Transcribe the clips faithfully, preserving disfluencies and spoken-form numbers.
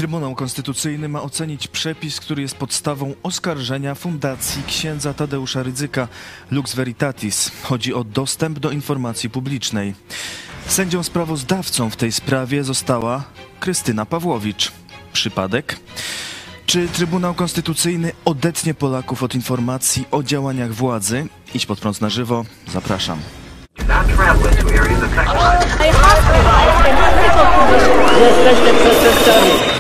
Trybunał Konstytucyjny ma ocenić przepis, który jest podstawą oskarżenia Fundacji księdza Tadeusza Rydzyka Lux Veritatis. Chodzi o dostęp do informacji publicznej. Sędzią sprawozdawcą w tej sprawie została Krystyna Pawłowicz. Przypadek? Czy Trybunał Konstytucyjny odetnie Polaków od informacji o działaniach władzy? Idź pod prąd na żywo. Zapraszam. Jesteśmy przestępcami.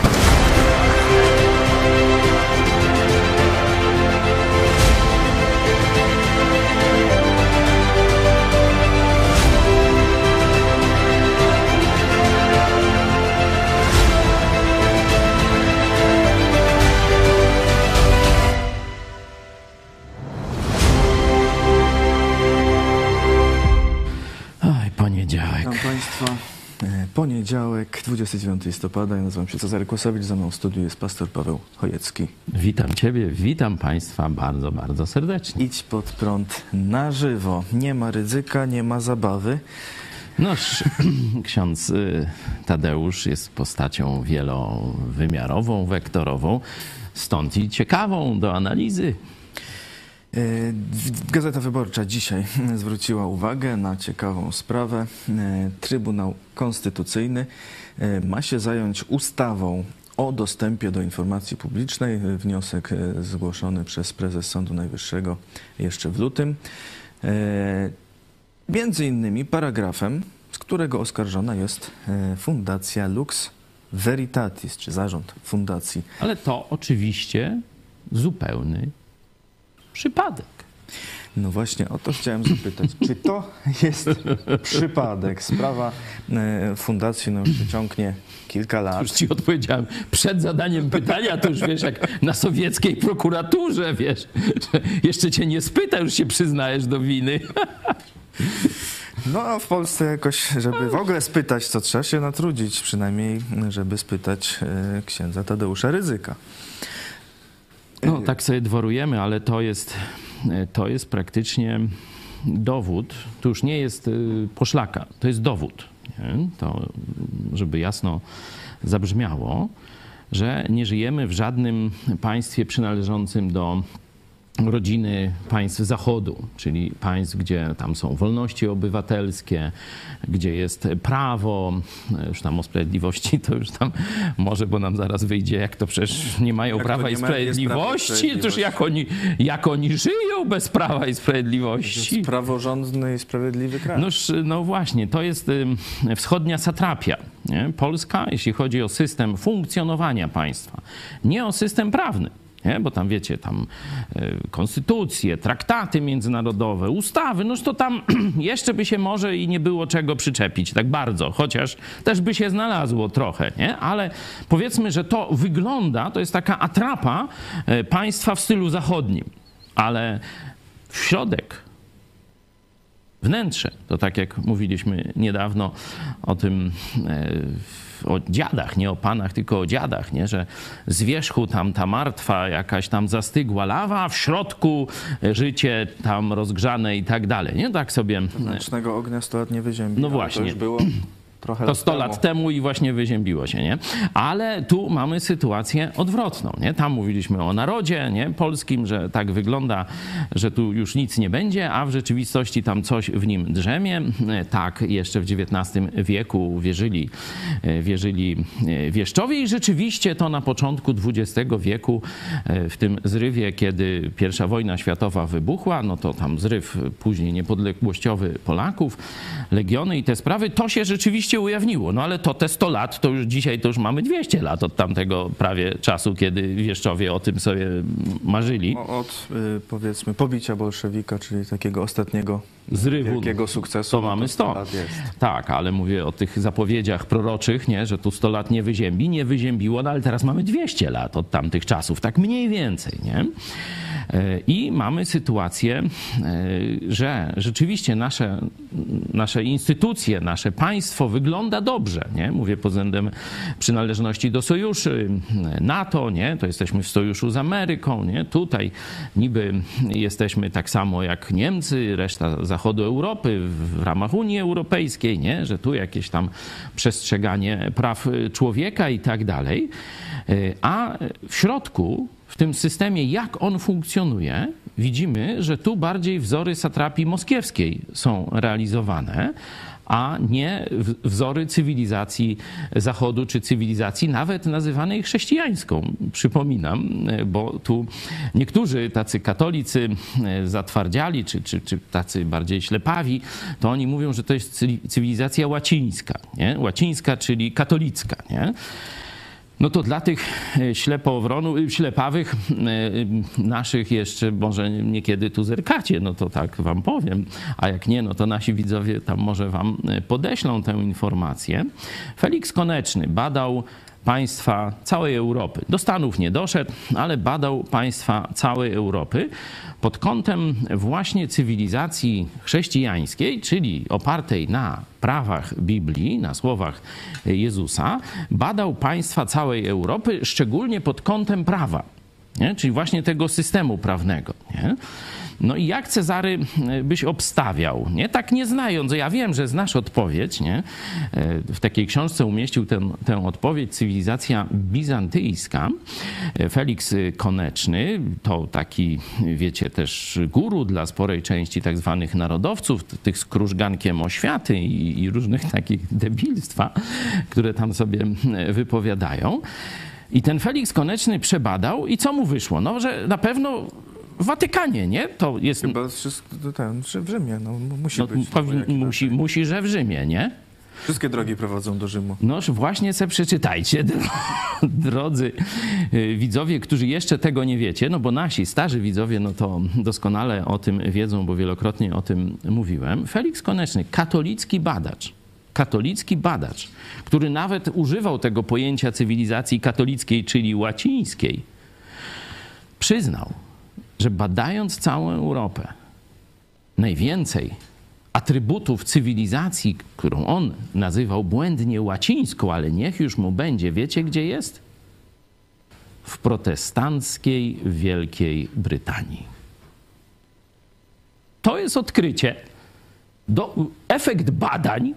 Poniedziałek. Witam Państwa. Poniedziałek, dwudziestego dziewiątego listopada. Ja nazywam się Cezary Kłosowicz. Za mną w studiu jest pastor Paweł Chojecki. Witam Ciebie, witam Państwa bardzo, bardzo serdecznie. Idź pod prąd na żywo. Nie ma Rydzyka, nie ma zabawy. Noż, ksiądz Tadeusz jest postacią wielowymiarową, wektorową, stąd i ciekawą do analizy. Gazeta Wyborcza dzisiaj zwróciła uwagę na ciekawą sprawę. Trybunał Konstytucyjny ma się zająć ustawą o dostępie do informacji publicznej. Wniosek zgłoszony przez prezes Sądu Najwyższego jeszcze w lutym. Między innymi paragrafem, z którego oskarżona jest Fundacja Lux Veritatis, czy zarząd fundacji. Ale to oczywiście zupełny przypadek. No właśnie, o to chciałem zapytać. Czy to jest przypadek? Sprawa fundacji no, już ciągnie kilka lat. Już ci odpowiedziałem przed zadaniem pytania, to już wiesz, jak na sowieckiej prokuraturze, wiesz, jeszcze cię nie spyta, już się przyznajesz do winy. No a w Polsce jakoś, żeby w ogóle spytać, to trzeba się natrudzić, przynajmniej żeby spytać księdza Tadeusza Rydzyka. No tak sobie dworujemy, ale to jest, to jest praktycznie dowód, to już nie jest poszlaka, to jest dowód, nie? To żeby jasno zabrzmiało, że nie żyjemy w żadnym państwie przynależącym do rodziny państw Zachodu, czyli państw, gdzie tam są wolności obywatelskie, gdzie jest prawo, już tam o sprawiedliwości to już tam może, bo nam zaraz wyjdzie, jak to przecież nie mają jak prawa i sprawiedliwości, toż jak oni, jak oni żyją bez prawa i sprawiedliwości. Jest praworządny i sprawiedliwy kraj. Noż, no właśnie, to jest wschodnia satrapia. Nie? Polska, jeśli chodzi o system funkcjonowania państwa, nie o system prawny. Nie? Bo tam wiecie, tam y, konstytucje, traktaty międzynarodowe, ustawy, noż to tam jeszcze by się może i nie było czego przyczepić tak bardzo, chociaż też by się znalazło trochę, nie? Ale powiedzmy, że to wygląda, to jest taka atrapa y, państwa w stylu zachodnim, ale w środek, wnętrze, to tak jak mówiliśmy niedawno o tym y, o dziadach, nie o panach, tylko o dziadach, nie? Że z wierzchu tam ta martwa jakaś tam zastygła lawa, a w środku życie tam rozgrzane i tak dalej. Nie tak sobie... Wewnętrznego ognia sto lat nie wyziębi. No właśnie. To już było trochę to sto lat temu i właśnie wyziębiło się, nie? Ale tu mamy sytuację odwrotną, nie? Tam mówiliśmy o narodzie, nie? Polskim, że tak wygląda, że tu już nic nie będzie, a w rzeczywistości tam coś w nim drzemie. Tak jeszcze w dziewiętnastym wieku wierzyli, wierzyli wieszczowie i rzeczywiście to na początku dwudziestego wieku, w tym zrywie, kiedy pierwsza wojna światowa wybuchła, no to tam zryw później niepodległościowy Polaków, legiony i te sprawy, to się rzeczywiście ujawniło. No ale to te sto lat, to już dzisiaj to już mamy dwieście lat od tamtego prawie czasu, kiedy wieszczowie o tym sobie marzyli. Od y, powiedzmy pobicia bolszewika, czyli takiego ostatniego zrywu, wielkiego sukcesu. To mamy sto. Tak, ale mówię o tych zapowiedziach proroczych, nie, że tu sto lat nie wyziębi, nie wyziębiło, no ale teraz mamy dwieście lat od tamtych czasów, tak mniej więcej, nie? I mamy sytuację, że rzeczywiście nasze, nasze instytucje, nasze państwo wygląda dobrze, nie? Mówię pod względem przynależności do sojuszy, NATO, nie? To jesteśmy w sojuszu z Ameryką, nie? Tutaj niby jesteśmy tak samo jak Niemcy, reszta zachodu Europy w ramach Unii Europejskiej, nie? Że tu jakieś tam przestrzeganie praw człowieka i tak dalej. A w środku, w tym systemie, jak on funkcjonuje, widzimy, że tu bardziej wzory satrapii moskiewskiej są realizowane, a nie wzory cywilizacji Zachodu, czy cywilizacji nawet nazywanej chrześcijańską. Przypominam, bo tu niektórzy tacy katolicy zatwardziali, czy, czy, czy tacy bardziej ślepawi, to oni mówią, że to jest cywilizacja łacińska, nie? Łacińska, czyli katolicka, nie? No to dla tych ślepowronów, ślepawych naszych jeszcze może niekiedy tu zerkacie, no to tak wam powiem, a jak nie, no to nasi widzowie tam może wam podeślą tę informację. Felix Koneczny badał państwa całej Europy. Do Stanów nie doszedł, ale badał państwa całej Europy pod kątem właśnie cywilizacji chrześcijańskiej, czyli opartej na prawach Biblii, na słowach Jezusa. Badał państwa całej Europy, szczególnie pod kątem prawa, nie? Czyli właśnie tego systemu prawnego, nie? No i jak, Cezary, byś obstawiał, nie? Tak nie znając, ja wiem, że znasz odpowiedź, nie? W takiej książce umieścił ten, tę odpowiedź Cywilizacja bizantyjska. Felix Koneczny to taki, wiecie, też guru dla sporej części tak zwanych narodowców, tych z krużgankiem oświaty i, i różnych takich debilstwa, które tam sobie wypowiadają. I ten Felix Koneczny przebadał i co mu wyszło? No, że na pewno w Watykanie, nie? To jest... Chyba wszystko ten, w Rzymie, no musi no, być. Powin, musi, musi, że w Rzymie, nie? Wszystkie drogi prowadzą do Rzymu. Noż właśnie se przeczytajcie, drodzy widzowie, którzy jeszcze tego nie wiecie, no bo nasi starzy widzowie, no to doskonale o tym wiedzą, bo wielokrotnie o tym mówiłem. Felix Koneczny, katolicki badacz, katolicki badacz, który nawet używał tego pojęcia cywilizacji katolickiej, czyli łacińskiej, przyznał, że badając całą Europę, najwięcej atrybutów cywilizacji, którą on nazywał błędnie łacińską, ale niech już mu będzie, wiecie gdzie jest? W protestanckiej Wielkiej Brytanii. To jest odkrycie, do, efekt badań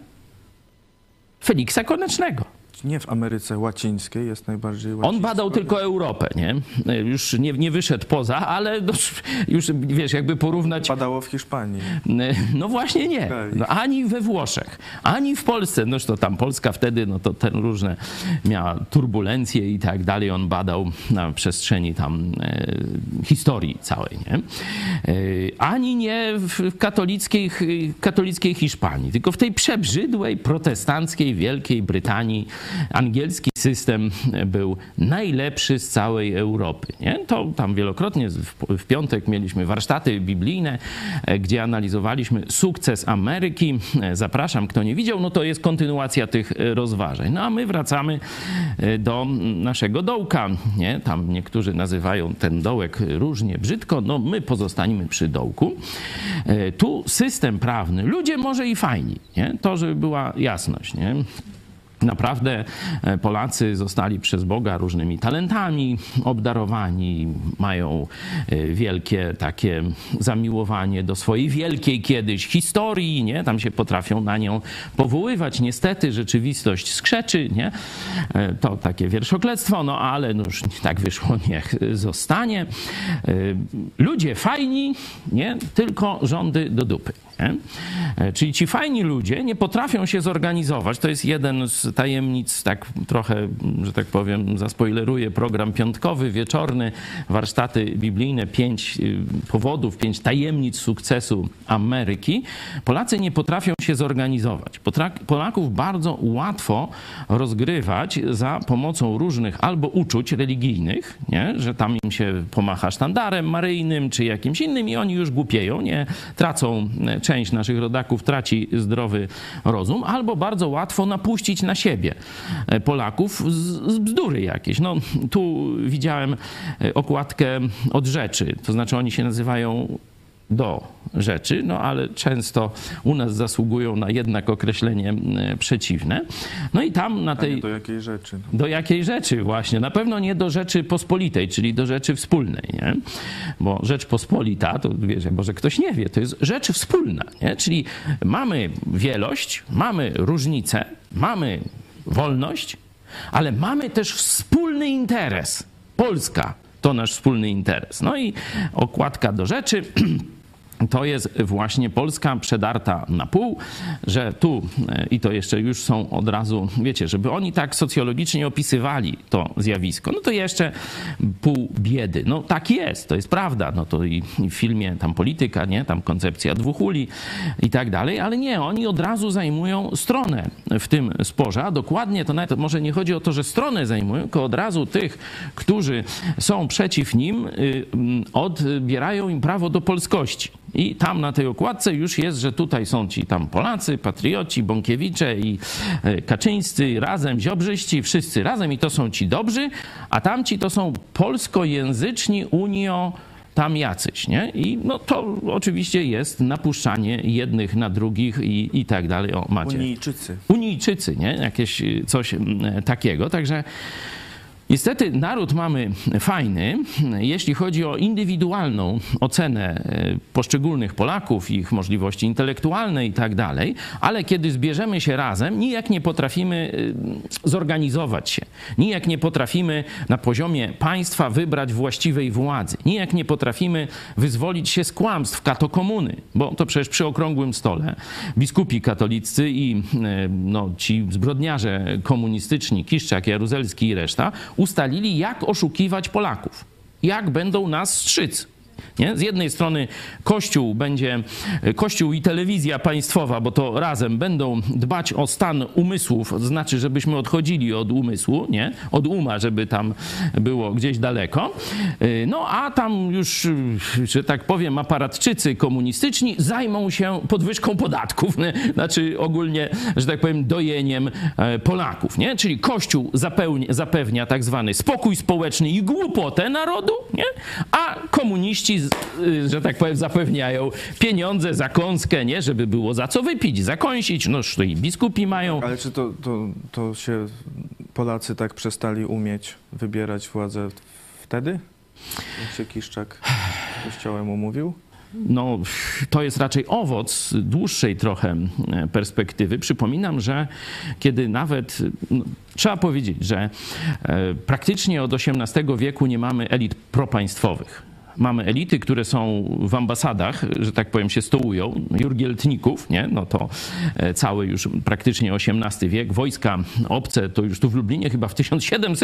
Feliksa Konecznego. Nie w Ameryce Łacińskiej jest najbardziej łacińska. On badał tylko Europę, nie? Już nie, nie wyszedł poza, ale już, wiesz, jakby porównać... Badało w Hiszpanii. No właśnie nie. No, ani we Włoszech, ani w Polsce. No to tam Polska wtedy, no to te różne miała turbulencje i tak dalej. On badał na przestrzeni tam e, historii całej, nie? E, ani nie w katolickiej, katolickiej Hiszpanii, tylko w tej przebrzydłej, protestanckiej Wielkiej Brytanii. Angielski system był najlepszy z całej Europy, nie? To tam wielokrotnie w, w piątek mieliśmy warsztaty biblijne, gdzie analizowaliśmy sukces Ameryki. Zapraszam, kto nie widział, no to jest kontynuacja tych rozważań. No a my wracamy do naszego dołka, nie? Tam niektórzy nazywają ten dołek różnie brzydko, no my pozostaniemy przy dołku. Tu system prawny, ludzie może i fajni, nie? To, żeby była jasność, nie? Naprawdę Polacy zostali przez Boga różnymi talentami obdarowani, mają wielkie takie zamiłowanie do swojej wielkiej kiedyś historii, nie? Tam się potrafią na nią powoływać. Niestety rzeczywistość skrzeczy, nie? To takie wierszoklectwo, no ale no już tak wyszło, niech zostanie. Ludzie fajni, nie? Tylko rządy do dupy. Nie? Czyli ci fajni ludzie nie potrafią się zorganizować. To jest jeden z tajemnic, tak trochę, że tak powiem, zaspoileruję program piątkowy, wieczorny, warsztaty biblijne, pięć powodów, pięć tajemnic sukcesu Ameryki. Polacy nie potrafią się zorganizować. Polaków bardzo łatwo rozgrywać za pomocą różnych albo uczuć religijnych, nie? Że tam im się pomacha sztandarem maryjnym czy jakimś innym i oni już głupieją, nie tracą część naszych rodaków traci zdrowy rozum, albo bardzo łatwo napuścić na siebie Polaków z, z bzdury jakieś. No, tu widziałem okładkę od rzeczy, to znaczy oni się nazywają do rzeczy, no ale często u nas zasługują na jednak określenie przeciwne. No i tam na tej... do jakiej rzeczy? Do jakiej rzeczy właśnie. Na pewno nie do rzeczy pospolitej, czyli do rzeczy wspólnej, nie? Bo Rzeczpospolita, to wiesz, może ktoś nie wie, to jest rzecz wspólna, nie? Czyli mamy wielość, mamy różnice, mamy wolność, ale mamy też wspólny interes. Polska to nasz wspólny interes. No i okładka do rzeczy. To jest właśnie Polska przedarta na pół, że tu, i to jeszcze już są od razu, wiecie, żeby oni tak socjologicznie opisywali to zjawisko, no to jeszcze pół biedy. No tak jest, to jest prawda. No to i, i w filmie tam polityka, nie? Tam koncepcja dwóch uli i tak dalej, ale nie, oni od razu zajmują stronę w tym sporze, a dokładnie to nawet może nie chodzi o to, że stronę zajmują, tylko od razu tych, którzy są przeciw nim, odbierają im prawo do polskości. I tam na tej okładce już jest, że tutaj są ci tam Polacy, patrioci, Bąkiewicze i Kaczyńscy, razem ziobrzyści, wszyscy razem i to są ci dobrzy, a tamci to są polskojęzyczni unio tam jacyś, nie? I no to oczywiście jest napuszczanie jednych na drugich i, i tak dalej. O, macie. Unijczycy. Unijczycy, nie? Jakieś coś takiego, także... Niestety naród mamy fajny, jeśli chodzi o indywidualną ocenę poszczególnych Polaków, ich możliwości intelektualne i tak dalej, ale kiedy zbierzemy się razem, nijak nie potrafimy zorganizować się, nijak nie potrafimy na poziomie państwa wybrać właściwej władzy, nijak nie potrafimy wyzwolić się z kłamstw katokomuny, bo to przecież przy okrągłym stole biskupi katolicy i no, ci zbrodniarze komunistyczni, Kiszczak, Jaruzelski i reszta, ustalili, jak oszukiwać Polaków, jak będą nas strzyc. Nie? Z jednej strony Kościół będzie, Kościół i telewizja państwowa, bo to razem będą dbać o stan umysłów, to znaczy, żebyśmy odchodzili od umysłu, nie? Od uma, żeby tam było gdzieś daleko. No a tam już, że tak powiem, aparatczycy komunistyczni zajmą się podwyżką podatków, nie? Znaczy ogólnie, że tak powiem, dojeniem Polaków, nie? Czyli Kościół zapewnia, zapewnia tak zwany spokój społeczny i głupotę narodu, nie? A komuniści, że tak powiem, zapewniają pieniądze, zakąskę, nie? Żeby było za co wypić, zakąsić. No to i biskupi mają. Ale czy to, to, to się Polacy tak przestali umieć wybierać władzę wtedy? Jak się Kiszczak z Kościołem umówił? No, to jest raczej owoc dłuższej trochę perspektywy. Przypominam, że kiedy nawet, no, trzeba powiedzieć, że e, praktycznie od osiemnastego wieku nie mamy elit propaństwowych. Mamy elity, które są w ambasadach, że tak powiem, się stołują, jurgieltników, nie? No to cały już praktycznie osiemnasty wiek. Wojska obce to już tu w Lublinie chyba w tysiąc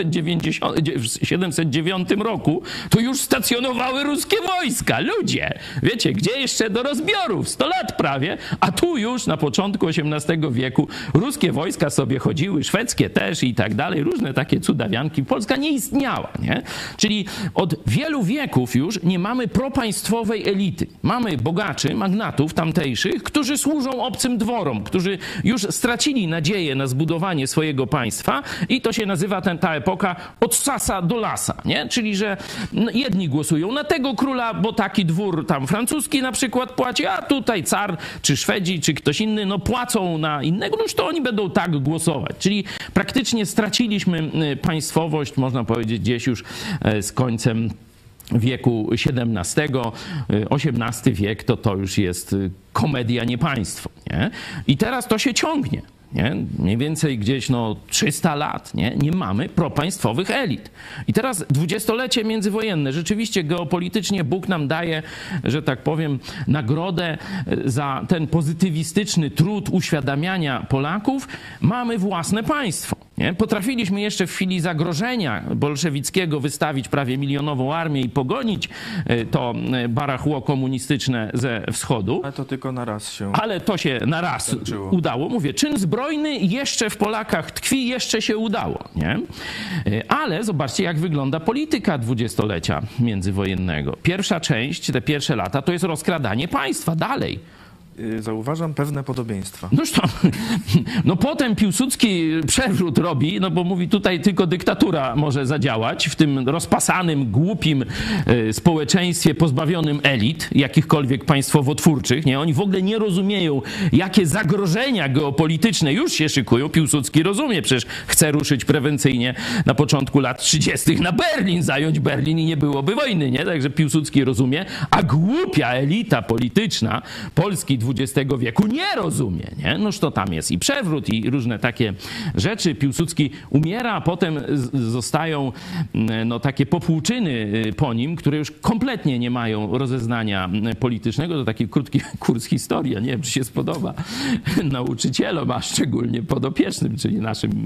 siedemset dziewiątym roku to już stacjonowały ruskie wojska. Ludzie, wiecie, gdzie jeszcze do rozbiorów? sto lat prawie, a tu już na początku osiemnastego wieku ruskie wojska sobie chodziły, szwedzkie też i tak dalej, różne takie cudawianki. Polska nie istniała, nie? Czyli od wielu wieków już nie mamy propaństwowej elity. Mamy bogaczy, magnatów tamtejszych, którzy służą obcym dworom, którzy już stracili nadzieję na zbudowanie swojego państwa i to się nazywa ten, ta epoka od sasa do lasa, nie? Czyli, że jedni głosują na tego króla, bo taki dwór tam francuski na przykład płaci, a tutaj car, czy Szwedzi, czy ktoś inny, no płacą na innego, no już to oni będą tak głosować. Czyli praktycznie straciliśmy państwowość, można powiedzieć, gdzieś już z końcem wieku siedemnastego, osiemnasty wiek to to już jest komedia, nie państwo, nie? I teraz to się ciągnie. Nie? Mniej więcej gdzieś no trzysta lat, nie? Nie mamy propaństwowych elit. I teraz dwudziestolecie międzywojenne. Rzeczywiście geopolitycznie Bóg nam daje, że tak powiem, nagrodę za ten pozytywistyczny trud uświadamiania Polaków. Mamy własne państwo. Nie? Potrafiliśmy jeszcze w chwili zagrożenia bolszewickiego wystawić prawie milionową armię i pogonić to barachło komunistyczne ze wschodu. Ale to tylko na raz się Ale to się na raz wystarczyło. udało. Mówię, czyn zbrojny jeszcze w Polakach tkwi, jeszcze się udało. Nie? Ale zobaczcie, jak wygląda polityka dwudziestolecia międzywojennego. Pierwsza część, te pierwsze lata, to jest rozkradanie państwa dalej. y, zauważam pewne podobieństwa. Noż to, no potem Piłsudski przewrót robi, no bo mówi tutaj tylko dyktatura może zadziałać w tym rozpasanym, głupim y, społeczeństwie pozbawionym elit, jakichkolwiek państwowotwórczych, nie? Oni w ogóle nie rozumieją, jakie zagrożenia geopolityczne już się szykują. Piłsudski rozumie, przecież chce ruszyć prewencyjnie na początku lat trzydziestych na Berlin, zająć Berlin i nie byłoby wojny, nie? Także Piłsudski rozumie, a głupia elita polityczna Polski dwudziestego wieku nie rozumie, nie? Noż to tam jest i przewrót, i różne takie rzeczy. Piłsudski umiera, a potem zostają no, takie popłuczyny po nim, które już kompletnie nie mają rozeznania politycznego. To taki krótki kurs historii, nie wiem, czy się spodoba nauczycielom, a szczególnie podopiecznym, czyli naszym,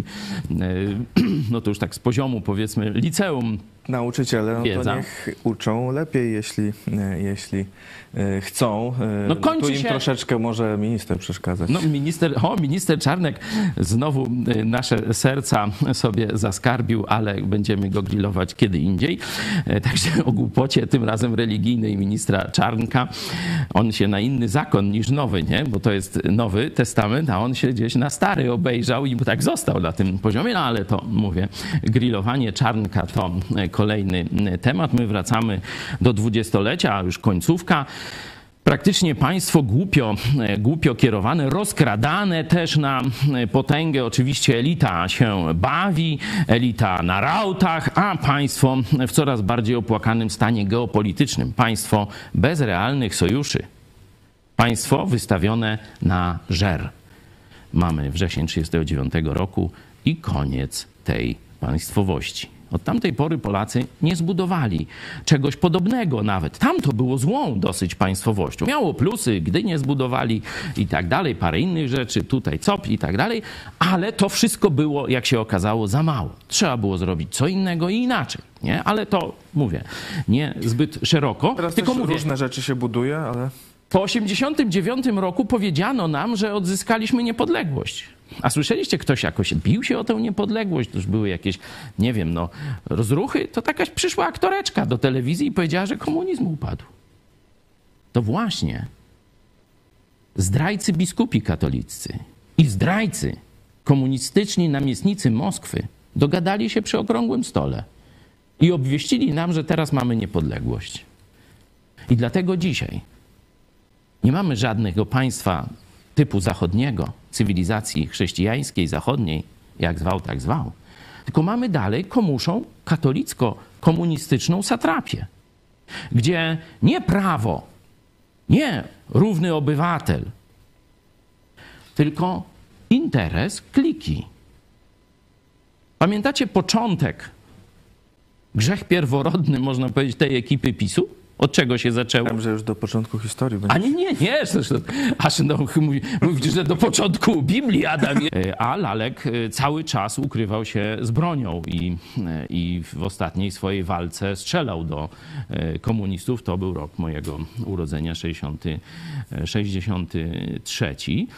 no to już tak z poziomu, powiedzmy, liceum. Nauczyciele, no to niech uczą lepiej, jeśli, jeśli chcą. No kończy tu im się... troszeczkę może minister przeszkadzać. No minister, o, minister Czarnek znowu nasze serca sobie zaskarbił, ale będziemy go grillować kiedy indziej. Także o głupocie, tym razem religijnej ministra Czarnka. On się na inny zakon niż nowy, nie? Bo to jest Nowy Testament, a on się gdzieś na stary obejrzał i tak został na tym poziomie. No ale to, mówię, grillowanie Czarnka to kolejny temat. My wracamy do dwudziestolecia, a już końcówka. Praktycznie państwo głupio, głupio kierowane, rozkradane też na potęgę. Oczywiście elita się bawi, elita na rautach, a państwo w coraz bardziej opłakanym stanie geopolitycznym. Państwo bez realnych sojuszy. Państwo wystawione na żer. Mamy wrzesień trzydziestego dziewiątego roku i koniec tej państwowości. Od tamtej pory Polacy nie zbudowali czegoś podobnego nawet. Tam to było złą dosyć państwowością. Miało plusy, gdy nie zbudowali i tak dalej, parę innych rzeczy, tutaj cop i tak dalej, ale to wszystko było, jak się okazało, za mało. Trzeba było zrobić co innego i inaczej, nie? Ale to, mówię, nie zbyt szeroko. Teraz tylko też mówię, różne rzeczy się buduje, ale... po osiemdziesiątym dziewiątym roku powiedziano nam, że odzyskaliśmy niepodległość. A słyszeliście, ktoś jakoś bił się o tę niepodległość? To już były jakieś, nie wiem, no, rozruchy. To jakaś przyszła aktoreczka do telewizji i powiedziała, że komunizm upadł. To właśnie zdrajcy biskupi katoliccy i zdrajcy komunistyczni namiestnicy Moskwy dogadali się przy okrągłym stole i obwieścili nam, że teraz mamy niepodległość. I dlatego dzisiaj nie mamy żadnego państwa typu zachodniego, cywilizacji chrześcijańskiej, zachodniej, jak zwał, tak zwał. Tylko mamy dalej komuszą katolicko-komunistyczną satrapię, gdzie nie prawo, nie równy obywatel, tylko interes kliki. Pamiętacie początek, grzech pierworodny, można powiedzieć, tej ekipy PiSu? Od czego się zaczęło? Wiem, że już do początku historii będzie. A nie, nie, nie. Zresztą, aż no, mówi, mówi, że do początku Biblii Adam. A Lalek cały czas ukrywał się z bronią i, i w ostatniej swojej walce strzelał do komunistów. To był rok mojego urodzenia, sześćdziesiąty, sześćdziesiąty trzeci.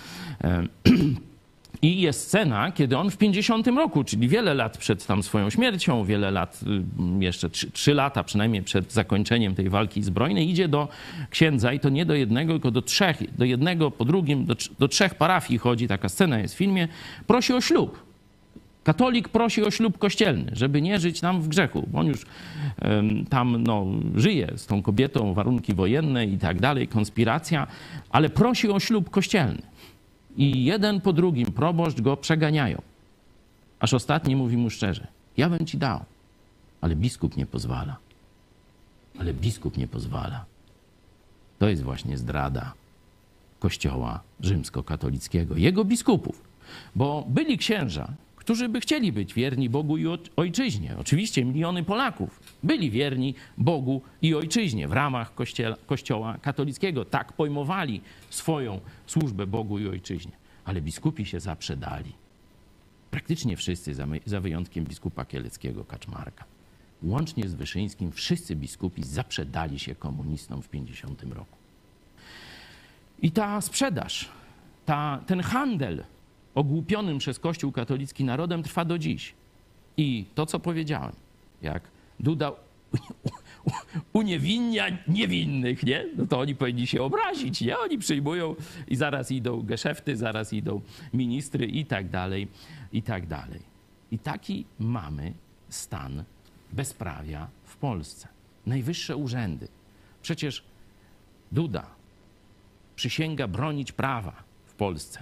I jest scena, kiedy on w pięćdziesiątym roku, czyli wiele lat przed tam swoją śmiercią, wiele lat, jeszcze trzy, trzy lata przynajmniej przed zakończeniem tej walki zbrojnej, idzie do księdza i to nie do jednego, tylko do trzech, do jednego, po drugim, do, do trzech parafii chodzi, taka scena jest w filmie, prosi o ślub. Katolik prosi o ślub kościelny, żeby nie żyć nam w grzechu. Bo on już um, tam no, żyje z tą kobietą, warunki wojenne i tak dalej, konspiracja, ale prosi o ślub kościelny. I jeden po drugim proboszcz go przeganiają. Aż ostatni mówi mu szczerze, ja bym ci dał, ale biskup nie pozwala. Ale biskup nie pozwala. To jest właśnie zdrada Kościoła rzymskokatolickiego, jego biskupów. Bo byli księża, którzy by chcieli być wierni Bogu i ojczyźnie. Oczywiście miliony Polaków byli wierni Bogu i ojczyźnie w ramach kościoła, kościoła katolickiego. Tak pojmowali swoją służbę Bogu i ojczyźnie. Ale biskupi się zaprzedali. Praktycznie wszyscy, za, za wyjątkiem biskupa kieleckiego Kaczmarka. Łącznie z Wyszyńskim wszyscy biskupi zaprzedali się komunistom w pięćdziesiątym roku. I ta sprzedaż, ta, ten handel ogłupionym przez Kościół katolicki narodem trwa do dziś. I to, co powiedziałem, jak Duda uniewinnia niewinnych, nie? No to oni powinni się obrazić, nie? Oni przyjmują i zaraz idą geszefty, zaraz idą ministry i tak dalej, i tak dalej. I taki mamy stan bezprawia w Polsce. Najwyższe urzędy. Przecież Duda przysięga bronić prawa w Polsce.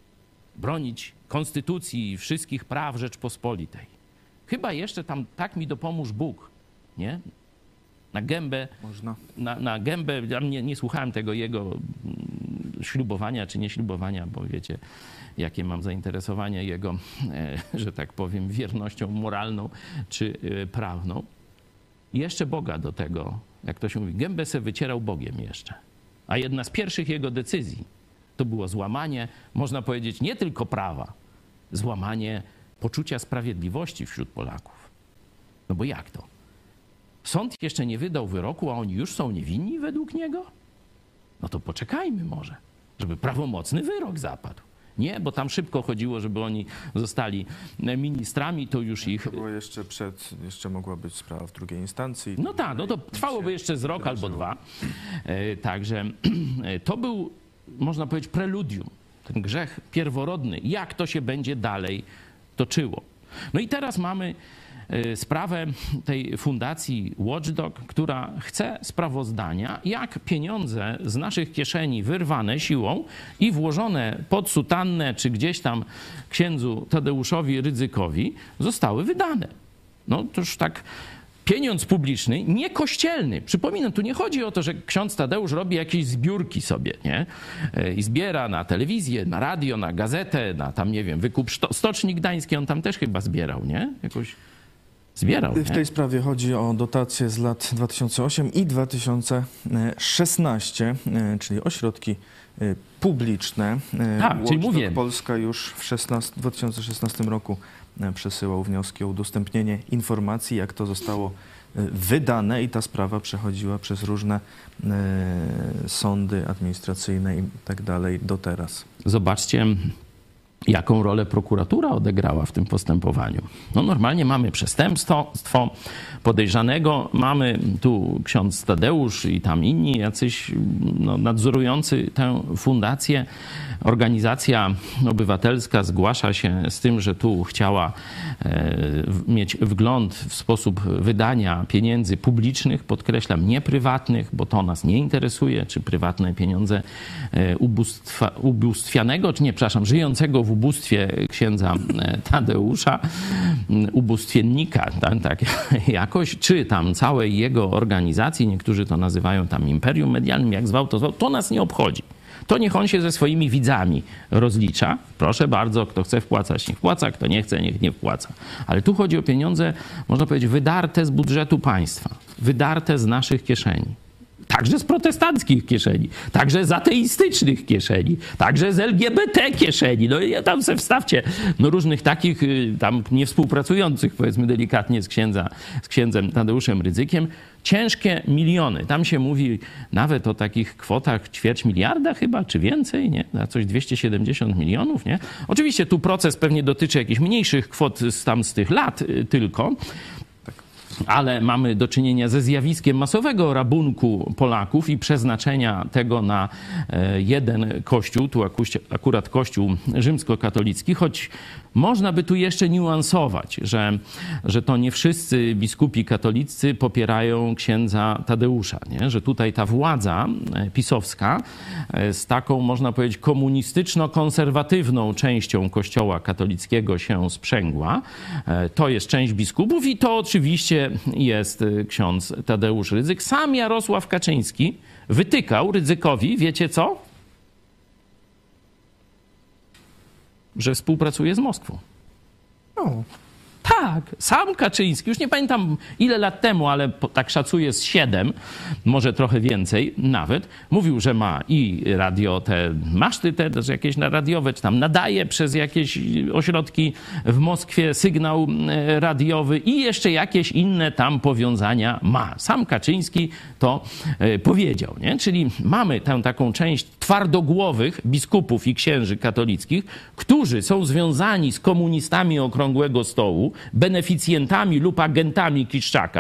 Bronić konstytucji i wszystkich praw Rzeczpospolitej. Chyba jeszcze tam tak mi dopomóż Bóg, nie? Na gębę, Można. Na, na gębę, ja nie, nie słuchałem tego jego ślubowania czy nie ślubowania, bo wiecie, jakie mam zainteresowanie jego, e, że tak powiem, wiernością moralną czy e, prawną. I jeszcze Boga do tego, jak to się mówi, gębę se wycierał Bogiem jeszcze. A jedna z pierwszych jego decyzji to było złamanie, można powiedzieć, nie tylko prawa, złamanie poczucia sprawiedliwości wśród Polaków. No bo jak to? Sąd jeszcze nie wydał wyroku, a oni już są niewinni według niego? No to poczekajmy może, żeby prawomocny wyrok zapadł. Nie, bo tam szybko chodziło, żeby oni zostali ministrami, to już ich... To było jeszcze przed, jeszcze mogła być sprawa w drugiej instancji. No tak, no to trwałoby jeszcze z rok albo dwa. Także to był, można powiedzieć, preludium, ten grzech pierworodny. Jak to się będzie dalej toczyło? No i teraz mamy sprawę tej fundacji Watchdog, która chce sprawozdania, jak pieniądze z naszych kieszeni wyrwane siłą i włożone pod sutannę czy gdzieś tam księdzu Tadeuszowi Rydzykowi zostały wydane. No to już tak pieniądz publiczny, niekościelny. Przypominam, tu nie chodzi o to, że ksiądz Tadeusz robi jakieś zbiórki sobie, nie? I zbiera na telewizję, na radio, na gazetę, na tam, nie wiem, wykup Stoczni Gdańskiej, on tam też chyba zbierał, nie? Jakoś zbierał, W tej sprawie chodzi o dotacje z lat dwa tysiące ósmego i dwa tysiące szesnastego, czyli o środki publiczne. Tak, czyli mówię. Polska już w dwa tysiące szesnastym roku przesyłał wnioski o udostępnienie informacji, jak to zostało wydane, i ta sprawa przechodziła przez różne sądy administracyjne i tak dalej do teraz. Zobaczcie, jaką rolę prokuratura odegrała w tym postępowaniu. No normalnie mamy przestępstwo podejrzanego, mamy tu ksiądz Tadeusz i tam inni jacyś no, nadzorujący tę fundację. Organizacja obywatelska zgłasza się z tym, że tu chciała e, mieć wgląd w sposób wydania pieniędzy publicznych, podkreślam, nie prywatnych, bo to nas nie interesuje, czy prywatne pieniądze e, ubóstwa, ubóstwianego, czy nie, przepraszam, żyjącego w ubóstwie księdza Tadeusza, ubóstwiennika, tak, tak jakoś, czy tam całej jego organizacji, niektórzy to nazywają tam imperium medialnym, jak zwał to zwał, to nas nie obchodzi. To niech on się ze swoimi widzami rozlicza. Proszę bardzo, kto chce wpłacać, niech wpłaca, kto nie chce, niech nie wpłaca. Ale tu chodzi o pieniądze, można powiedzieć, wydarte z budżetu państwa, wydarte z naszych kieszeni. Także z protestanckich kieszeni, także z ateistycznych kieszeni, także z L G B T kieszeni. No i tam se wstawcie no różnych takich tam niewspółpracujących, powiedzmy delikatnie, z, księdza, z księdzem Tadeuszem Rydzykiem. Ciężkie miliony. Tam się mówi nawet o takich kwotach ćwierć miliarda chyba, czy więcej, nie? Na coś dwieście siedemdziesiąt milionów, nie? Oczywiście tu proces pewnie dotyczy jakichś mniejszych kwot z, tam z tych lat tylko, ale mamy do czynienia ze zjawiskiem masowego rabunku Polaków i przeznaczenia tego na jeden kościół, tu akurat kościół rzymskokatolicki, choć można by tu jeszcze niuansować, że, że to nie wszyscy biskupi katolicy popierają księdza Tadeusza, nie? Że tutaj ta władza pisowska z taką, można powiedzieć, komunistyczno-konserwatywną częścią kościoła katolickiego się sprzęgła. To jest część biskupów i to oczywiście jest ksiądz Tadeusz Rydzyk. Sam Jarosław Kaczyński wytykał Rydzykowi, wiecie co? Że współpracuje z Moskwą. No. Tak, sam Kaczyński, już nie pamiętam ile lat temu, ale tak szacuję z siedem, może trochę więcej nawet, mówił, że ma i radio, te maszty te też jakieś radiowe, czy tam nadaje przez jakieś ośrodki w Moskwie sygnał radiowy i jeszcze jakieś inne tam powiązania ma. Sam Kaczyński to powiedział, nie? Czyli mamy tę taką część twardogłowych biskupów i księży katolickich, którzy są związani z komunistami Okrągłego Stołu, beneficjentami lub agentami Kiszczaka,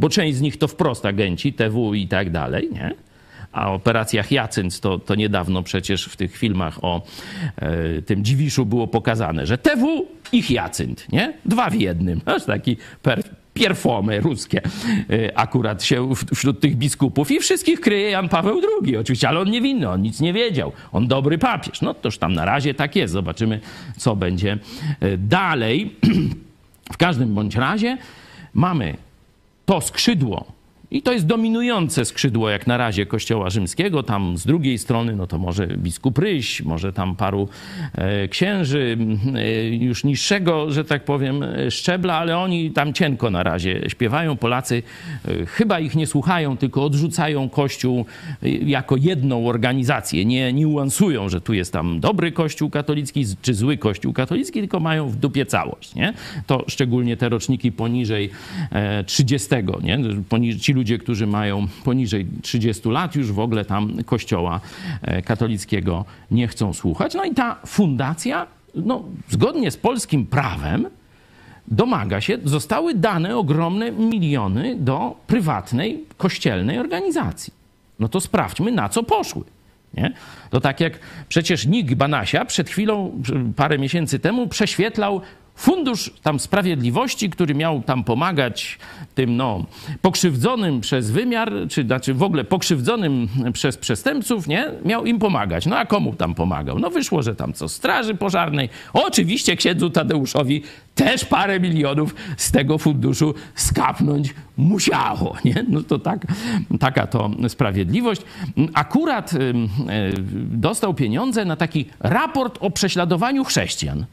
bo część z nich to wprost agenci, T W i tak dalej, nie? A o operacjach Jacynt to, to niedawno przecież w tych filmach o e, tym Dziwiszu było pokazane, że T W ich Jacynt, nie? Dwa w jednym. Aż taki per, pierfomy ruskie e, akurat się w, wśród tych biskupów i wszystkich kryje Jan Paweł drugi. Oczywiście, ale on niewinny, on nic nie wiedział. On dobry papież. No toż tam na razie tak jest. Zobaczymy, co będzie dalej. W każdym bądź razie mamy to skrzydło, i to jest dominujące skrzydło jak na razie Kościoła rzymskiego. Tam z drugiej strony, no to może biskup Ryś, może tam paru e, księży e, już niższego, że tak powiem, szczebla, ale oni tam cienko na razie śpiewają. Polacy e, chyba ich nie słuchają, tylko odrzucają Kościół e, jako jedną organizację. Nie niuansują, że tu jest tam dobry Kościół katolicki czy zły Kościół katolicki, tylko mają w dupie całość, nie? To szczególnie te roczniki poniżej e, trzydziestego, nie? Poniżej, ci ludzie, którzy mają poniżej trzydziestu lat, już w ogóle tam Kościoła katolickiego nie chcą słuchać. No i ta fundacja, no, zgodnie z polskim prawem, domaga się, zostały dane ogromne miliony do prywatnej, kościelnej organizacji. No to sprawdźmy, na co poszły. Nie? To tak jak przecież Nick Banasia przed chwilą, parę miesięcy temu, prześwietlał Fundusz tam Sprawiedliwości, który miał tam pomagać tym no, pokrzywdzonym przez wymiar, czy znaczy w ogóle pokrzywdzonym przez przestępców, nie? Miał im pomagać. No a komu tam pomagał? No wyszło, że tam co, Straży Pożarnej. Oczywiście księdzu Tadeuszowi też parę milionów z tego funduszu skapnąć musiało, nie? No to tak, taka to sprawiedliwość. Akurat y, y, dostał pieniądze na taki raport o prześladowaniu chrześcijan.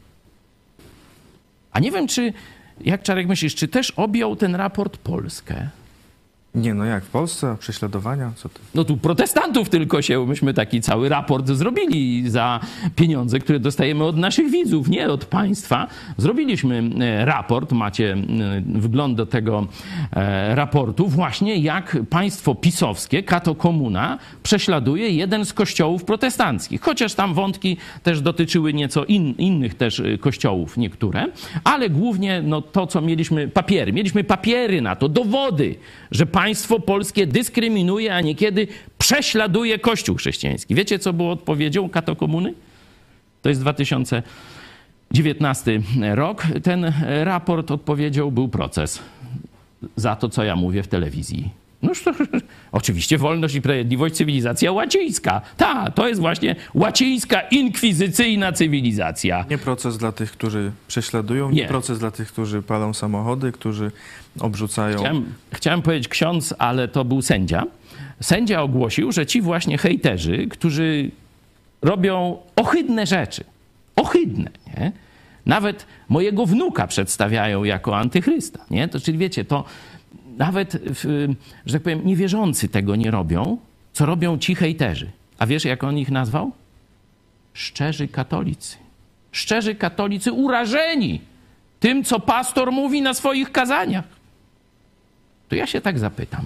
A nie wiem, czy, jak Czarek myślisz, czy też objął ten raport Polskę? Nie, no jak w Polsce? Prześladowania? Co ty? No tu protestantów tylko się, myśmy taki cały raport zrobili za pieniądze, które dostajemy od naszych widzów, nie od państwa. Zrobiliśmy raport, macie wgląd do tego raportu, właśnie jak państwo pisowskie, katokomuna, prześladuje jeden z kościołów protestanckich. Chociaż tam wątki też dotyczyły nieco in, innych też kościołów niektóre, ale głównie no, to, co mieliśmy, papiery. Mieliśmy papiery na to, dowody, że państwo polskie dyskryminuje, a niekiedy prześladuje Kościół chrześcijański. Wiecie, co było odpowiedzią katokomuny? To jest dwa tysiące dziewiętnasty rok. Ten raport odpowiedzią był proces za to, co ja mówię w telewizji. No to, oczywiście wolność i sprawiedliwość, cywilizacja łacińska. Ta, to jest właśnie łacińska, inkwizycyjna cywilizacja. Nie proces dla tych, którzy prześladują, nie, nie proces dla tych, którzy palą samochody, którzy obrzucają... Chciałem, chciałem powiedzieć ksiądz, ale to był sędzia. Sędzia ogłosił, że ci właśnie hejterzy, którzy robią ohydne rzeczy, ohydne, nie? Nawet mojego wnuka przedstawiają jako antychrysta, nie? To, czyli wiecie, to nawet, że tak powiem, niewierzący tego nie robią, co robią ci hejterzy. A wiesz, jak on ich nazwał? Szczerzy katolicy. Szczerzy katolicy urażeni tym, co pastor mówi na swoich kazaniach. To ja się tak zapytam.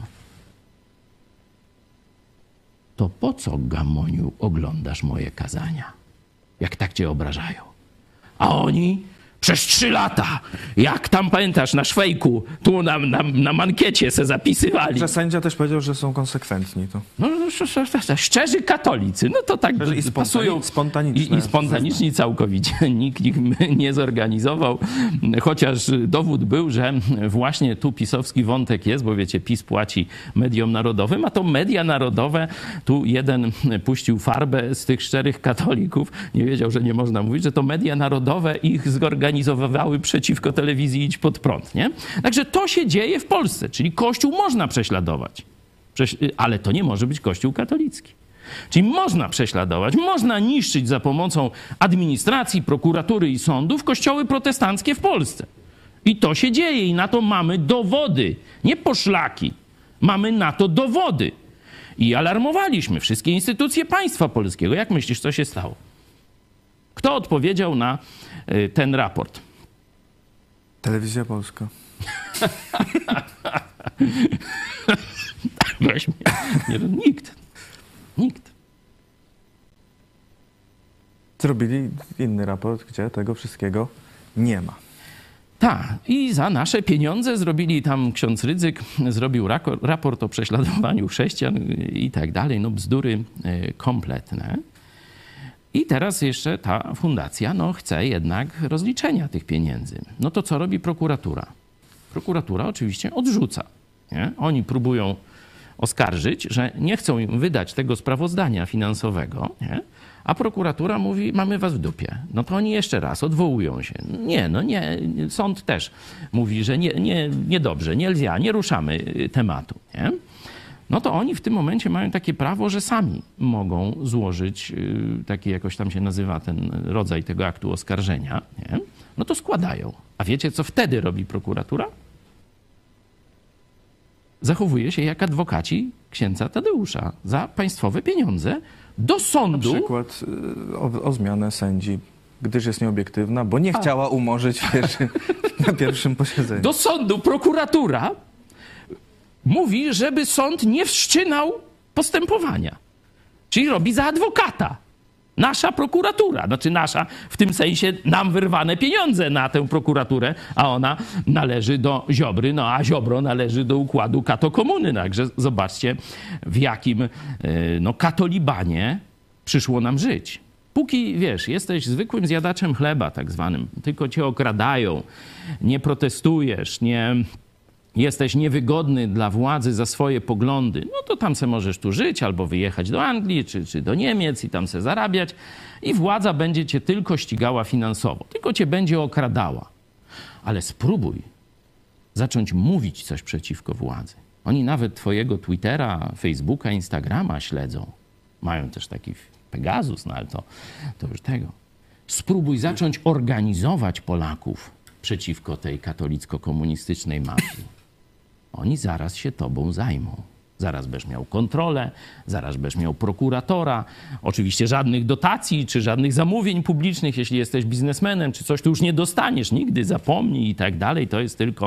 To po co, Gamoniu, oglądasz moje kazania? Jak tak cię obrażają? A oni... Przez trzy lata, jak tam pamiętasz, na szwejku, tu na, na, na mankiecie se zapisywali. Że sędzia też powiedział, że są konsekwentni. To. No, szczerzy katolicy, no to tak i pasują. Spontaniczne. I, i spontaniczni całkowicie. Nikt, nikt nie zorganizował, chociaż dowód był, że właśnie tu pisowski wątek jest, bo wiecie, PiS płaci mediom narodowym, a to media narodowe, tu jeden puścił farbę z tych szczerych katolików, nie wiedział, że nie można mówić, że to media narodowe ich zorganizowały organizowały przeciwko telewizji Idź Pod Prąd, nie? Także to się dzieje w Polsce, czyli Kościół można prześladować, ale to nie może być Kościół katolicki. Czyli można prześladować, można niszczyć za pomocą administracji, prokuratury i sądów kościoły protestanckie w Polsce. I to się dzieje i na to mamy dowody, nie poszlaki. Mamy na to dowody. I alarmowaliśmy wszystkie instytucje państwa polskiego. Jak myślisz, co się stało? Kto odpowiedział na ten raport? Telewizja Polska. Weźmy. Nie, nikt. Nikt. Zrobili inny raport, gdzie tego wszystkiego nie ma. Tak, i za nasze pieniądze zrobili tam ksiądz Rydzyk, zrobił raport o prześladowaniu chrześcijan i tak dalej, no bzdury kompletne. I teraz jeszcze ta fundacja no, chce jednak rozliczenia tych pieniędzy. No to co robi prokuratura? Prokuratura oczywiście odrzuca. Nie? Oni próbują oskarżyć, że nie chcą im wydać tego sprawozdania finansowego, nie? A prokuratura mówi, mamy was w dupie. No to oni jeszcze raz odwołują się. Nie, no nie, sąd też mówi, że nie, nie, niedobrze, nie lzia, nie ruszamy tematu. Nie? No to oni w tym momencie mają takie prawo, że sami mogą złożyć, taki jakoś tam się nazywa ten rodzaj tego aktu oskarżenia. Nie? No to składają. A wiecie, co wtedy robi prokuratura? Zachowuje się jak adwokaci księdza Tadeusza za państwowe pieniądze do sądu. Na przykład o, o zmianę sędzi, gdyż jest nieobiektywna, bo nie chciała umorzyć pierwszy, na pierwszym posiedzeniu. Do sądu prokuratura mówi, żeby sąd nie wszczynał postępowania. Czyli robi za adwokata. Nasza prokuratura, znaczy nasza, w tym sensie nam wyrwane pieniądze na tę prokuraturę, a ona należy do Ziobry, no a Ziobro należy do układu katokomuny. Także zobaczcie, w jakim no, katolibanie przyszło nam żyć. Póki, wiesz, jesteś zwykłym zjadaczem chleba tak zwanym, tylko cię okradają, nie protestujesz, nie... jesteś niewygodny dla władzy za swoje poglądy, no to tam se możesz tu żyć albo wyjechać do Anglii czy, czy do Niemiec i tam se zarabiać i władza będzie cię tylko ścigała finansowo, tylko cię będzie okradała. Ale spróbuj zacząć mówić coś przeciwko władzy. Oni nawet twojego Twittera, Facebooka, Instagrama śledzą. Mają też taki Pegasus, no ale to, to już tego. Spróbuj zacząć organizować Polaków przeciwko tej katolicko-komunistycznej mafii. Oni zaraz się tobą zajmą. Zaraz będziesz miał kontrolę, zaraz będziesz miał prokuratora. Oczywiście żadnych dotacji czy żadnych zamówień publicznych, jeśli jesteś biznesmenem czy coś, to już nie dostaniesz nigdy, zapomnij i tak dalej. To jest tylko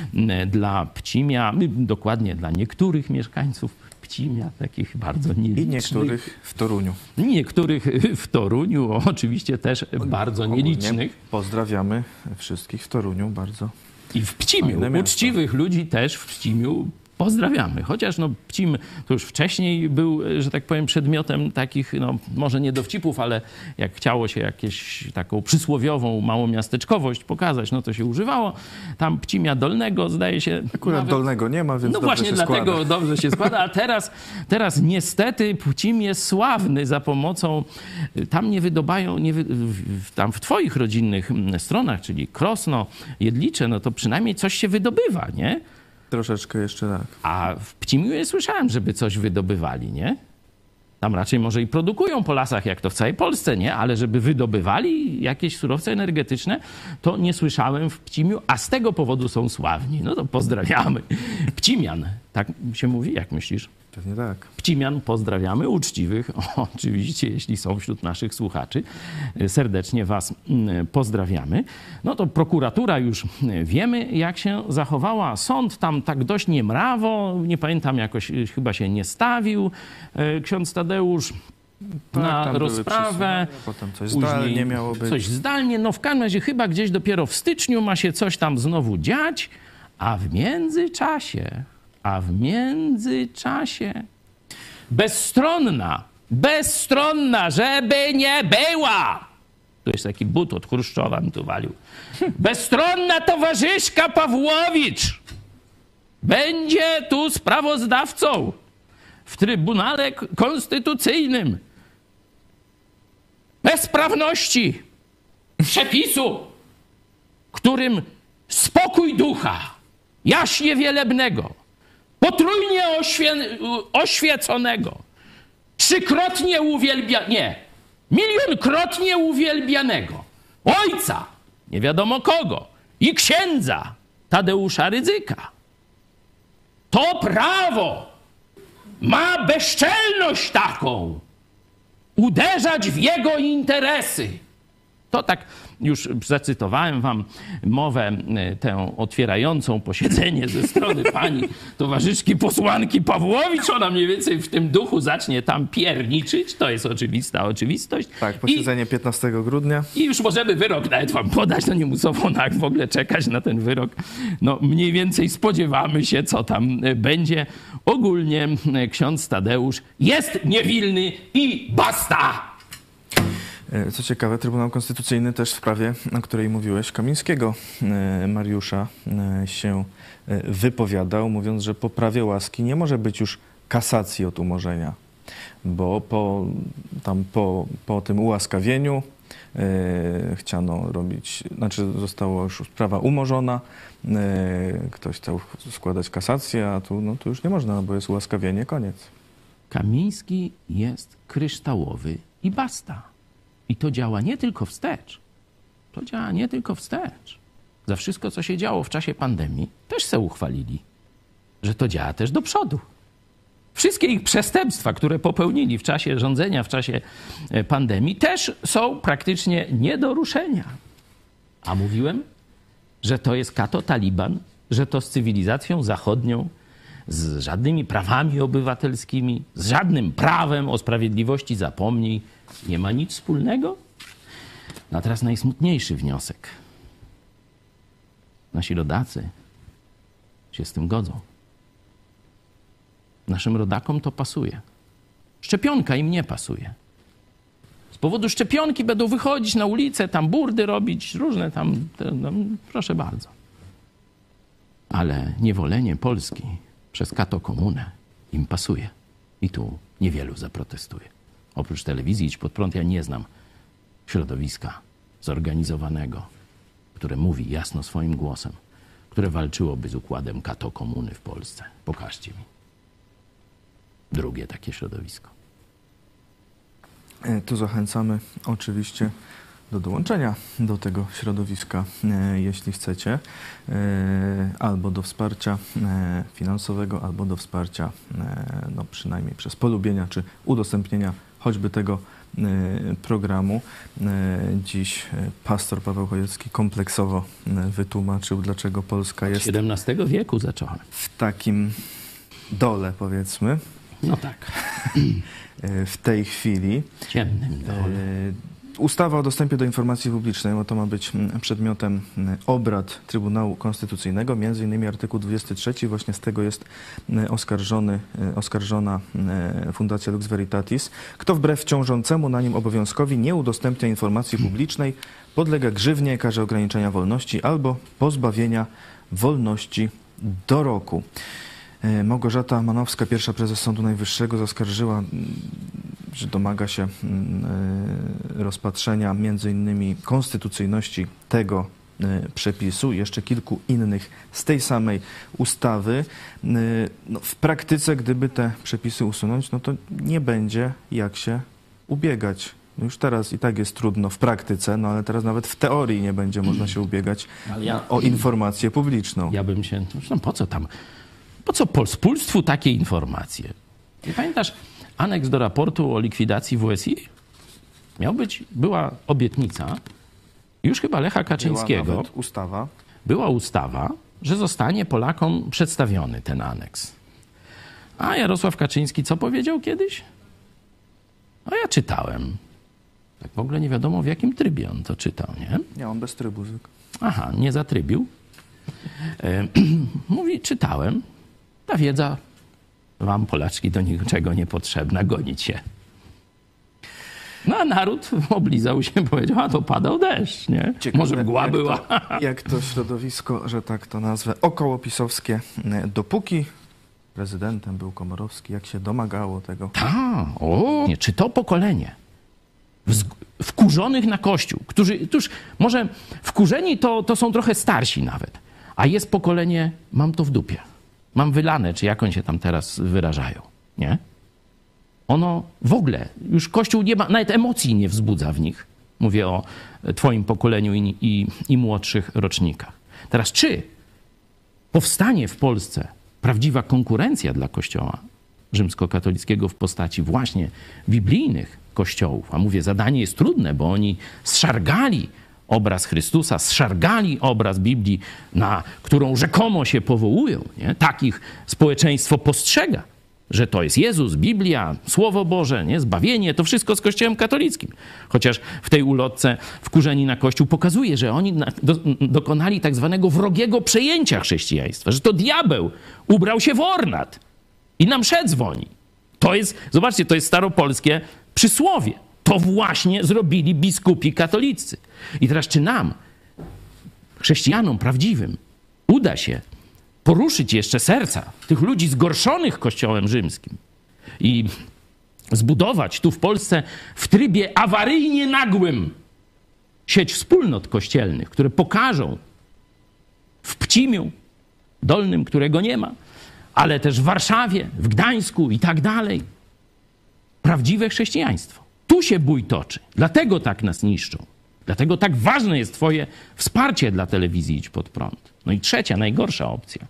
dla Pcimia, dokładnie dla niektórych mieszkańców Pcimia, takich bardzo nielicznych. I niektórych w Toruniu. Niektórych w Toruniu, oczywiście też bardzo nielicznych. Pozdrawiamy wszystkich w Toruniu bardzo. I w Pcimiu, uczciwych ludzi też w Pcimiu pozdrawiamy. Chociaż no, Pcim to już wcześniej był, że tak powiem, przedmiotem takich, no może nie dowcipów, ale jak chciało się jakąś taką przysłowiową małomiasteczkowość pokazać, no to się używało. Tam Pcimia Dolnego, zdaje się... Akurat nawet... Dolnego nie ma, więc no dobrze właśnie się dlatego składa. dobrze się składa. A teraz, teraz niestety Pcim jest sławny za pomocą... Tam nie wydobają, nie wy... tam w twoich rodzinnych stronach, czyli Krosno, Jedlicze, no to przynajmniej coś się wydobywa, nie? Troszeczkę jeszcze tak. A w Pcimiu nie słyszałem, żeby coś wydobywali, nie? Tam raczej może i produkują po lasach, jak to w całej Polsce, nie? Ale żeby wydobywali jakieś surowce energetyczne, to nie słyszałem w Pcimiu, a z tego powodu są sławni. No to pozdrawiamy. Pcimian, tak się mówi? Jak myślisz? Pewnie tak. Pcimian pozdrawiamy, uczciwych, oczywiście, jeśli są wśród naszych słuchaczy. Serdecznie was pozdrawiamy. No to prokuratura już wiemy, jak się zachowała. Sąd tam tak dość niemrawo, nie pamiętam, jakoś chyba się nie stawił ksiądz Tadeusz na tak, rozprawę. Potem coś zdalnie miało być. Coś zdalnie, no w każdym razie chyba gdzieś dopiero w styczniu ma się coś tam znowu dziać, a w międzyczasie... A w międzyczasie bezstronna, bezstronna, żeby nie była. Tu jest taki but od Chruszczowa, mi tu walił. Bezstronna towarzyszka Pawłowicz będzie tu sprawozdawcą w Trybunale Konstytucyjnym bezprawności przepisu, którym spokój ducha jaśnie wielebnego, potrójnie oświe, oświeconego, trzykrotnie uwielbianego, nie, milionkrotnie uwielbianego ojca, nie wiadomo kogo, i księdza Tadeusza Rydzyka. To prawo ma bezczelność taką uderzać w jego interesy. To tak już zacytowałem wam mowę tę otwierającą posiedzenie ze strony pani towarzyszki posłanki Pawłowicz. Ona mniej więcej w tym duchu zacznie tam pierniczyć. To jest oczywista oczywistość. Tak, posiedzenie I, piętnastego grudnia. I już możemy wyrok nawet wam podać. No nie muszą na w ogóle czekać na ten wyrok. No mniej więcej spodziewamy się, co tam będzie. Ogólnie ksiądz Tadeusz jest niewinny i basta! Co ciekawe, Trybunał Konstytucyjny też w sprawie, o której mówiłeś, Kamińskiego Mariusza się wypowiadał, mówiąc, że po prawie łaski nie może być już kasacji od umorzenia, bo po, tam po, po tym ułaskawieniu e, chciano robić, znaczy została już sprawa umorzona, e, ktoś chciał składać kasację, a tu, no, tu już nie można, bo jest ułaskawienie, koniec. Kamiński jest kryształowy i basta. I to działa nie tylko wstecz. To działa nie tylko wstecz. Za wszystko, co się działo w czasie pandemii, też se uchwalili, że to działa też do przodu. Wszystkie ich przestępstwa, które popełnili w czasie rządzenia, w czasie pandemii, też są praktycznie nie do ruszenia. A mówiłem, że to jest kato-taliban, że to z cywilizacją zachodnią, z żadnymi prawami obywatelskimi, z żadnym prawem o sprawiedliwości zapomnij, nie ma nic wspólnego. No a teraz najsmutniejszy wniosek. Nasi rodacy się z tym godzą. Naszym rodakom to pasuje. Szczepionka im nie pasuje. Z powodu szczepionki będą wychodzić na ulicę, tam burdy robić, różne tam, no, proszę bardzo. Ale niewolenie Polski przez kato-komunę im pasuje. I tu niewielu zaprotestuje. Oprócz telewizji Idź Pod Prąd ja nie znam środowiska zorganizowanego, które mówi jasno swoim głosem, które walczyłoby z układem kato-komuny w Polsce. Pokażcie mi. Drugie takie środowisko. Tu zachęcamy oczywiście do dołączenia do tego środowiska, jeśli chcecie, albo do wsparcia finansowego, albo do wsparcia, no przynajmniej przez polubienia czy udostępnienia choćby tego programu. Dziś pastor Paweł Chojecki kompleksowo wytłumaczył, dlaczego Polska jest... Od siedemnastego wieku zacząłem. W takim dole, powiedzmy. No tak. W tej chwili. Ciemnym dole. Ustawa o dostępie do informacji publicznej, bo to ma być przedmiotem obrad Trybunału Konstytucyjnego, między innymi artykuł dwudziesty trzeci, właśnie z tego jest oskarżony, oskarżona Fundacja Lux Veritatis. Kto wbrew ciążącemu na nim obowiązkowi nie udostępnia informacji publicznej, podlega grzywnie, karze ograniczenia wolności albo pozbawienia wolności do roku. Małgorzata Manowska, pierwsza prezes Sądu Najwyższego, zaskarżyła, że domaga się rozpatrzenia między innymi konstytucyjności tego przepisu, jeszcze kilku innych z tej samej ustawy. No, w praktyce, gdyby te przepisy usunąć, no to nie będzie jak się ubiegać. No już teraz i tak jest trudno w praktyce, no ale teraz nawet w teorii nie będzie można się ubiegać ja, o informację publiczną. Ja bym się... No po co tam... Po co pospólstwu takie informacje? Nie pamiętasz aneks do raportu o likwidacji W S I? Miał być, była obietnica, już chyba Lecha Kaczyńskiego. Była nawet ustawa. Była ustawa, że zostanie Polakom przedstawiony ten aneks. A Jarosław Kaczyński co powiedział kiedyś? A ja czytałem. Tak w ogóle nie wiadomo, w jakim trybie on to czytał, nie? Nie, on bez trybu. Aha, nie zatrybił. E, mówi, czytałem. Ta wiedza wam, Polaczki, do niczego niepotrzebna, gonić się. No a naród oblizał się, powiedział, a to padał deszcz, nie? Ciekawe, może mgła jak była. To, jak to środowisko, że tak to nazwę, okołopisowskie, dopóki prezydentem był Komorowski, jak się domagało tego. Ta, o, nie, czy to pokolenie wkurzonych na Kościół, którzy, tuż może wkurzeni to, to są trochę starsi nawet, a jest pokolenie, mam to w dupie. Mam wylane, czy jak oni się tam teraz wyrażają, nie? Ono w ogóle, już Kościół nie ma, nawet emocji nie wzbudza w nich. Mówię o twoim pokoleniu i, i, i młodszych rocznikach. Teraz czy powstanie w Polsce prawdziwa konkurencja dla Kościoła rzymskokatolickiego w postaci właśnie biblijnych kościołów, a mówię, zadanie jest trudne, bo oni zszargali obraz Chrystusa, zszargali obraz Biblii, na którą rzekomo się powołują. Nie? Takich społeczeństwo postrzega, że to jest Jezus, Biblia, Słowo Boże, nie? Zbawienie, to wszystko z Kościołem katolickim. Chociaż w tej ulotce Wkurzeni na Kościół pokazuje, że oni do, dokonali tak zwanego wrogiego przejęcia chrześcijaństwa, że to diabeł ubrał się w ornat i na mszę dzwoni. To jest, zobaczcie, to jest staropolskie przysłowie. To właśnie zrobili biskupi katolicy. I teraz czy nam, chrześcijanom prawdziwym, uda się poruszyć jeszcze serca tych ludzi zgorszonych Kościołem rzymskim i zbudować tu w Polsce w trybie awaryjnie nagłym sieć wspólnot kościelnych, które pokażą w Pcimiu Dolnym, którego nie ma, ale też w Warszawie, w Gdańsku i tak dalej, prawdziwe chrześcijaństwo. Tu się bój toczy. Dlatego tak nas niszczą. Dlatego tak ważne jest twoje wsparcie dla telewizji Idź Pod Prąd. No i trzecia, najgorsza opcja.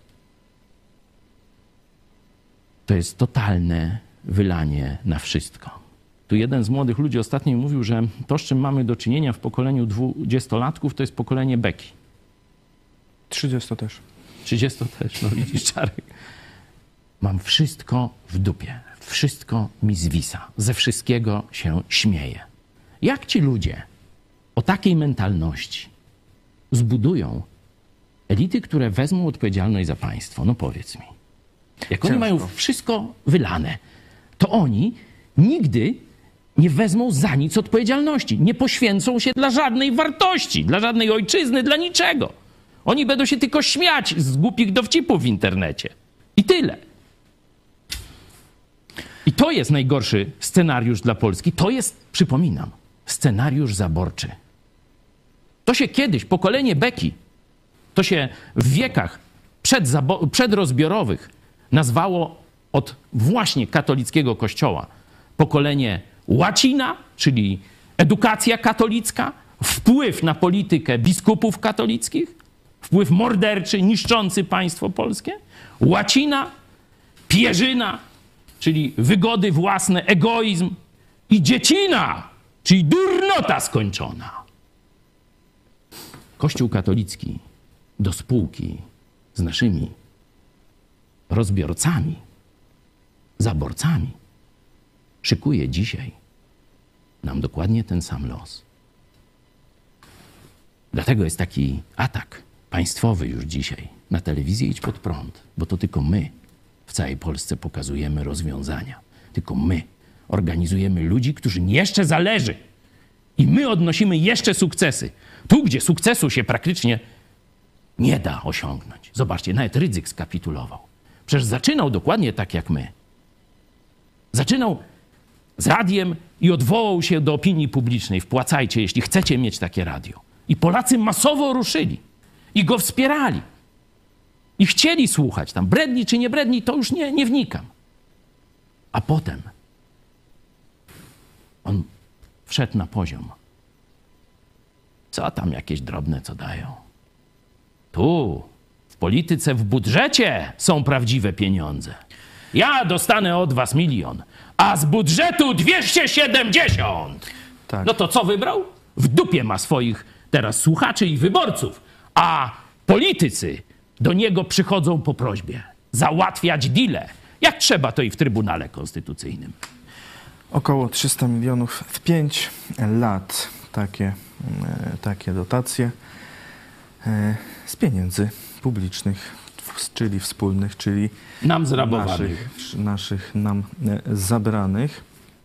To jest totalne wylanie na wszystko. Tu jeden z młodych ludzi ostatnio mówił, że to, z czym mamy do czynienia w pokoleniu dwudziestolatków, to jest pokolenie beki. trzydziestu też. trzydziestu też, no widzisz, Czarek. Mam wszystko w dupie. Wszystko mi zwisa. Ze wszystkiego się śmieję. Jak ci ludzie o takiej mentalności zbudują elity, które wezmą odpowiedzialność za państwo? No powiedz mi. Jak oni mają wszystko wylane, to oni nigdy nie wezmą za nic odpowiedzialności. Nie poświęcą się dla żadnej wartości, dla żadnej ojczyzny, dla niczego. Oni będą się tylko śmiać z głupich dowcipów w internecie. I tyle. I to jest najgorszy scenariusz dla Polski. To jest, przypominam, scenariusz zaborczy. To się kiedyś, pokolenie beki, to się w wiekach przedzabo- przedrozbiorowych nazwało od właśnie katolickiego kościoła pokolenie łacina, czyli edukacja katolicka, wpływ na politykę biskupów katolickich, wpływ morderczy, niszczący państwo polskie, łacina, pierzyna, czyli wygody własne, egoizm i dziecina, czyli durnota skończona. Kościół katolicki do spółki z naszymi rozbiorcami, zaborcami szykuje dzisiaj nam dokładnie ten sam los. Dlatego jest taki atak państwowy już dzisiaj na telewizję Idź Pod Prąd, bo to tylko my w całej Polsce pokazujemy rozwiązania. Tylko my organizujemy ludzi, którym jeszcze zależy. I my odnosimy jeszcze sukcesy. Tu, gdzie sukcesu się praktycznie nie da osiągnąć. Zobaczcie, nawet Rydzyk skapitulował. Przecież zaczynał dokładnie tak jak my. Zaczynał z radiem i odwołał się do opinii publicznej. Wpłacajcie, jeśli chcecie mieć takie radio. I Polacy masowo ruszyli. I go wspierali. I chcieli słuchać tam. Bredni czy nie bredni, to już nie, nie wnikam. A potem on wszedł na poziom. Co tam jakieś drobne, co dają? Tu, w polityce, w budżecie są prawdziwe pieniądze. Ja dostanę od was milion, a z budżetu dwieście siedemdziesiąt. Tak. No to co wybrał? W dupie ma swoich teraz słuchaczy i wyborców, a politycy do niego przychodzą po prośbie. Załatwiać deale. Jak trzeba, to i w Trybunale Konstytucyjnym. Około trzysta milionów w pięć lat. Takie, takie dotacje z pieniędzy publicznych, czyli wspólnych, czyli nam zrabowanych. Naszych, naszych nam zabranych.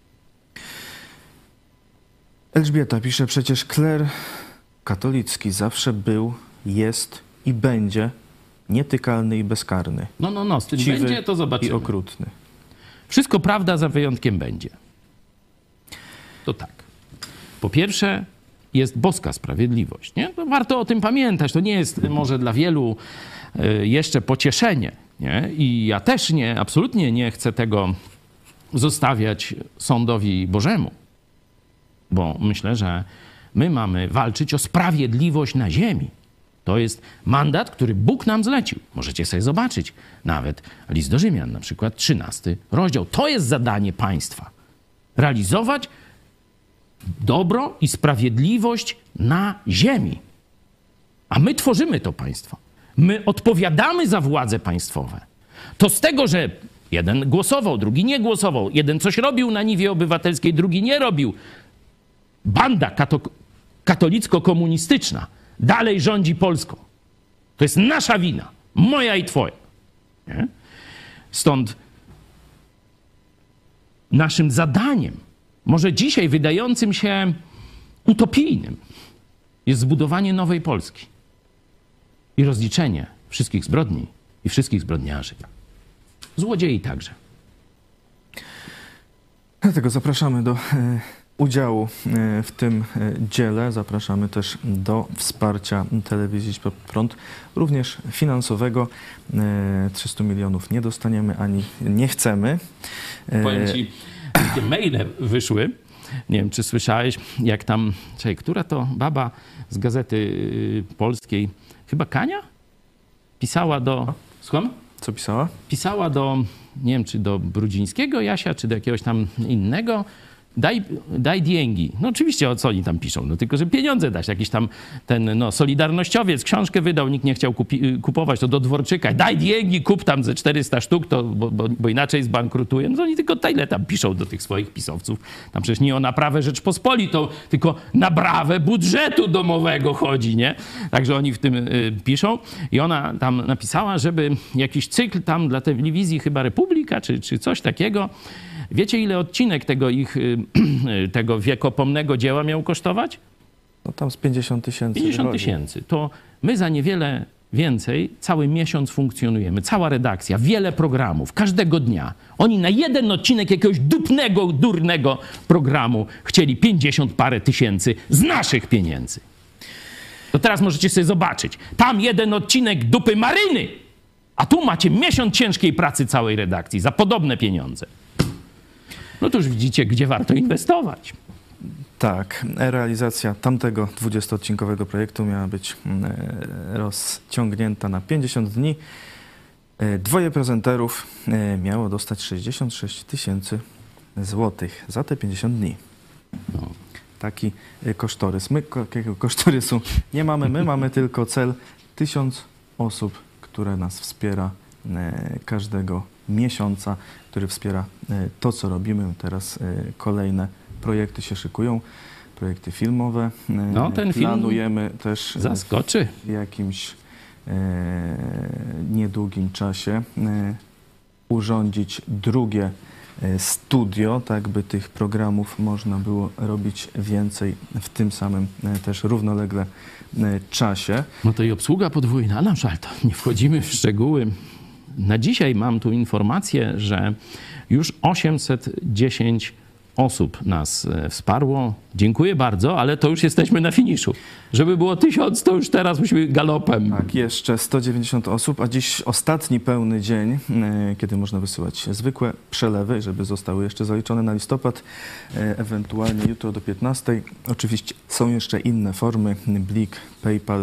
Elżbieta pisze, przecież kler katolicki zawsze był, jest i będzie nietykalny i bezkarny. No, no, no, z tym Ciwy będzie, to zobaczymy. I okrutny. Wszystko prawda, za wyjątkiem będzie. To tak. Po pierwsze, jest boska sprawiedliwość. Nie? To warto o tym pamiętać. To nie jest może dla wielu jeszcze pocieszenie. Nie? I ja też nie, absolutnie nie chcę tego zostawiać sądowi Bożemu. Bo myślę, że my mamy walczyć o sprawiedliwość na ziemi. To jest mandat, który Bóg nam zlecił. Możecie sobie zobaczyć. Nawet list do Rzymian, na przykład trzynasty rozdział. To jest zadanie państwa. Realizować dobro i sprawiedliwość na ziemi. A my tworzymy to państwo. My odpowiadamy za władze państwowe. To z tego, że jeden głosował, drugi nie głosował, jeden coś robił na niwie obywatelskiej, drugi nie robił. Banda kato- katolicko-komunistyczna dalej rządzi Polską. To jest nasza wina. Moja i twoja. Nie? Stąd naszym zadaniem, może dzisiaj wydającym się utopijnym, jest zbudowanie nowej Polski i rozliczenie wszystkich zbrodni i wszystkich zbrodniarzy. Złodziei także. Dlatego zapraszamy do e, udziału e, w tym e, dziele. Zapraszamy też do wsparcia telewizji Idź Pod Prąd, również finansowego. E, trzysta milionów nie dostaniemy ani nie chcemy. E, Powiem ci, takie maile wyszły. Nie wiem, czy słyszałeś, jak tam, czekaj, która to baba z Gazety Polskiej, chyba Kania? Pisała do... Słucham? Co pisała? Pisała do, nie wiem, czy do Brudzińskiego Jasia, czy do jakiegoś tam innego. Daj, daj diengi. No oczywiście, o co oni tam piszą? No tylko, że pieniądze dać. Jakiś tam ten, no, solidarnościowiec książkę wydał, nikt nie chciał kupi, kupować, to do Dworczyka. Daj diengi, kup tam ze czterysta sztuk, to, bo, bo, bo inaczej zbankrutuje. No to oni tylko tyle tam piszą do tych swoich pisowców. Tam przecież nie o naprawę Rzeczpospolitą, tylko naprawę budżetu domowego chodzi, nie? Także oni w tym y, piszą. I ona tam napisała, żeby jakiś cykl tam dla telewizji, chyba Republika, czy, czy coś takiego. Wiecie, ile odcinek tego ich, tego wiekopomnego dzieła miał kosztować? No tam z pięćdziesiąt tysięcy. pięćdziesiąt tysięcy. To my za niewiele więcej cały miesiąc funkcjonujemy. Cała redakcja, wiele programów, każdego dnia. Oni na jeden odcinek jakiegoś dupnego, durnego programu chcieli pięćdziesiąt parę tysięcy z naszych pieniędzy. To teraz możecie sobie zobaczyć. Tam jeden odcinek dupy Maryny, a tu macie miesiąc ciężkiej pracy całej redakcji za podobne pieniądze. No to już widzicie, gdzie warto inwestować. Tak, realizacja tamtego dwudziestoodcinkowego projektu miała być rozciągnięta na pięćdziesiąt dni. Dwoje prezenterów miało dostać sześćdziesiąt sześć tysięcy złotych za te pięćdziesiąt dni. No. Taki kosztorys. My takiego kosztorysu nie mamy, my mamy tylko cel tysiąc osób, które nas wspiera każdego miesiąca, który wspiera to, co robimy. Teraz kolejne projekty się szykują, projekty filmowe. No, ten Planujemy film też zaskoczy. w jakimś e, niedługim czasie e, urządzić drugie studio, tak by tych programów można było robić więcej w tym samym e, też równolegle e, czasie. No to i obsługa podwójna, no ale to nie wchodzimy w szczegóły. Na dzisiaj mam tu informację, że już osiemset dziesięć osób nas wsparło. Dziękuję bardzo, ale to już jesteśmy na finiszu. Żeby było tysiąc, to już teraz musimy galopem. Tak, jeszcze sto dziewięćdziesiąt osób, a dziś ostatni pełny dzień, kiedy można wysyłać zwykłe przelewy, żeby zostały jeszcze zaliczone na listopad, ewentualnie jutro do piętnastej. Oczywiście są jeszcze inne formy, Blik, PayPal,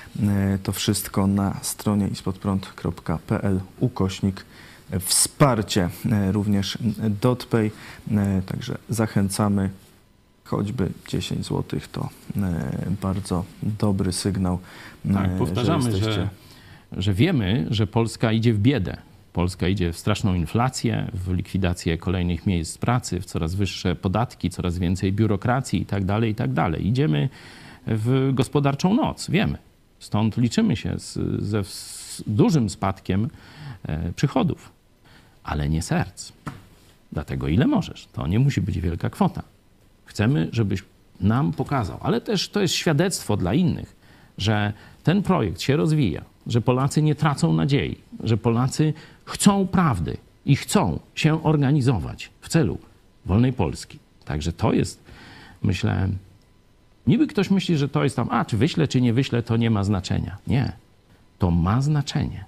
to wszystko na stronie ispodprąd kropka pe el ukośnik wsparcie, również DotPay, także zachęcamy, choćby dziesięć złotych to bardzo dobry sygnał. Tak, powtarzamy, że, jesteście... że, że wiemy, że Polska idzie w biedę. Polska idzie w straszną inflację, w likwidację kolejnych miejsc pracy, w coraz wyższe podatki, coraz więcej biurokracji i tak dalej, i tak dalej. Idziemy w gospodarczą noc, wiemy. Stąd liczymy się z, ze z dużym spadkiem e, przychodów, ale nie serc. Dlatego ile możesz. To nie musi być wielka kwota. Chcemy, żebyś nam pokazał, ale też to jest świadectwo dla innych, że ten projekt się rozwija, że Polacy nie tracą nadziei, że Polacy chcą prawdy i chcą się organizować w celu wolnej Polski. Także to jest, myślę, niby ktoś myśli, że to jest tam, a czy wyślę, czy nie wyślę, to nie ma znaczenia. Nie, to ma znaczenie.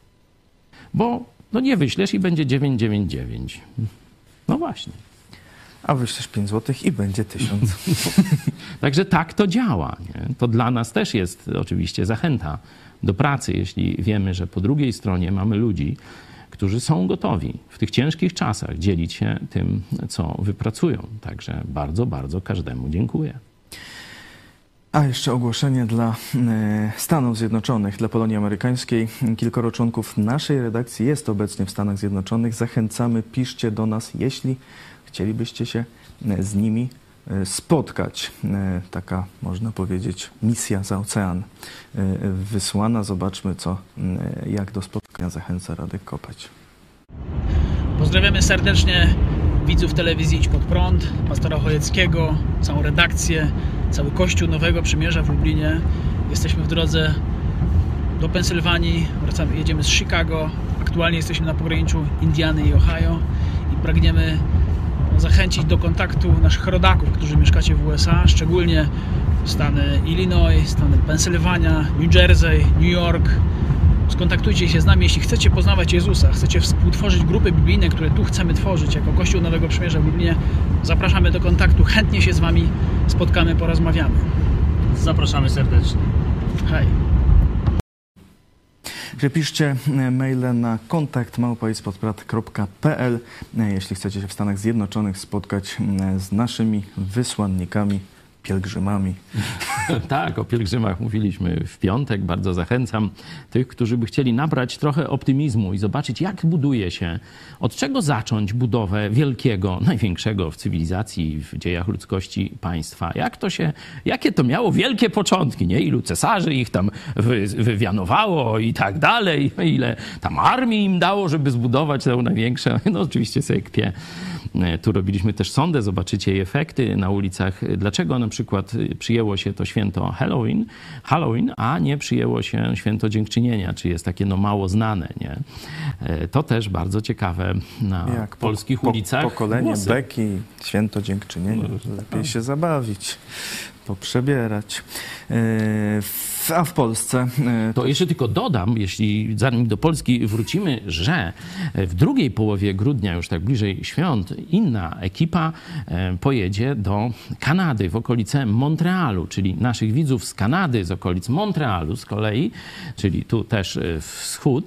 Bo no nie wyślesz i będzie dziewięćset dziewięćdziesiąt dziewięć. No właśnie. A wyślesz pięć złotych i będzie tysiąc. Także tak to działa. Nie? To dla nas też jest oczywiście zachęta do pracy, jeśli wiemy, że po drugiej stronie mamy ludzi, którzy są gotowi w tych ciężkich czasach dzielić się tym, co wypracują. Także bardzo, bardzo każdemu dziękuję. A jeszcze ogłoszenie dla Stanów Zjednoczonych, dla Polonii Amerykańskiej. Kilkoro członków naszej redakcji jest obecnie w Stanach Zjednoczonych. Zachęcamy, piszcie do nas, jeśli chcielibyście się z nimi spotkać. Taka, można powiedzieć, misja za ocean wysłana. Zobaczmy, co, jak do spotkania zachęca Radek Kopeć. Pozdrawiamy serdecznie widzów telewizji Idź Pod Prąd, pastora Chojeckiego, całą redakcję, cały Kościół Nowego Przymierza w Lublinie. Jesteśmy w drodze do Pensylwanii, wracamy, jedziemy z Chicago. Aktualnie jesteśmy na pograniczu Indiany i Ohio i pragniemy zachęcić do kontaktu naszych rodaków, którzy mieszkacie w U S A, szczególnie stany Illinois, stany Pensylwania, New Jersey, New York. Skontaktujcie się z nami, jeśli chcecie poznawać Jezusa, chcecie współtworzyć grupy biblijne, które tu chcemy tworzyć jako Kościół Nowego Przymierza w Lublinie. Zapraszamy do kontaktu, chętnie się z Wami spotkamy, porozmawiamy. Zapraszamy serdecznie. Hej. Piszcie maile na kontakt małpa ispodprat kropka p l, jeśli chcecie się w Stanach Zjednoczonych spotkać z naszymi wysłannikami, pielgrzymami. Tak, o pielgrzymach mówiliśmy w piątek. Bardzo zachęcam tych, którzy by chcieli nabrać trochę optymizmu i zobaczyć, jak buduje się, od czego zacząć budowę wielkiego, największego w cywilizacji, w dziejach ludzkości państwa. Jak to się, jakie to miało wielkie początki, nie? Ilu cesarzy ich tam wy, wywianowało i tak dalej, ile tam armii im dało, żeby zbudować to największe. No oczywiście sobie kpię. Tu robiliśmy też sondę, zobaczycie jej efekty na ulicach. Dlaczego na przykład przyjęło się to święto Halloween, Halloween, a nie przyjęło się święto Dziękczynienia, czy jest takie no mało znane, nie? To też bardzo ciekawe na Jak polskich po, po, ulicach. Pokolenie głosy. beki, święto Dziękczynienia. Lepiej się zabawić, poprzebierać. A w Polsce... To jeszcze tylko dodam, jeśli zanim do Polski wrócimy, że w drugiej połowie grudnia, już tak bliżej świąt, inna ekipa pojedzie do Kanady, w okolice Montrealu, czyli naszych widzów z Kanady, z okolic Montrealu z kolei, czyli tu też wschód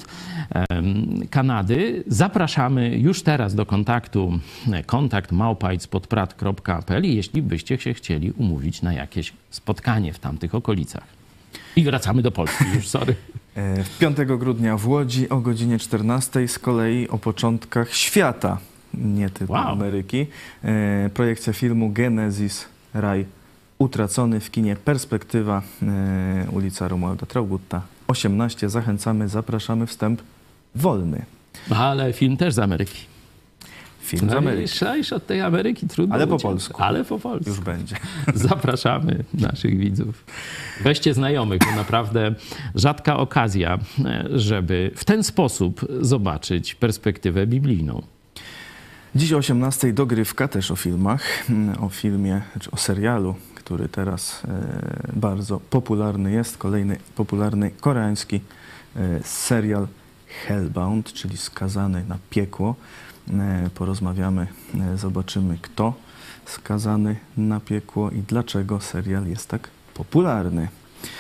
Kanady. Zapraszamy już teraz do kontaktu kontakt małpa ispodprat kropka p l, jeśli byście się chcieli umówić na jakieś spotkanie w tamtych okolicach. I wracamy do Polski już, sorry. piątego grudnia w Łodzi o godzinie czternastej z kolei o początkach świata, nie tylko Wow. Ameryki. Projekcja filmu Genesis, Raj utracony w kinie Perspektywa, ulica Romualda Traugutta, osiemnaście. Zachęcamy, zapraszamy, wstęp wolny. Ale film też z Ameryki. Film z Ameryki. Szajsz od tej Ameryki trudno Ale po uciec. polsku. Ale po polsku. Już będzie. Zapraszamy naszych widzów. Weźcie znajomych, bo naprawdę rzadka okazja, żeby w ten sposób zobaczyć perspektywę biblijną. Dziś o osiemnastej dogrywka też o filmach, o filmie, czy o serialu, który teraz bardzo popularny jest. Kolejny popularny koreański serial Hellbound, czyli Skazany na piekło. Porozmawiamy, zobaczymy, kto skazany na piekło i dlaczego serial jest tak popularny.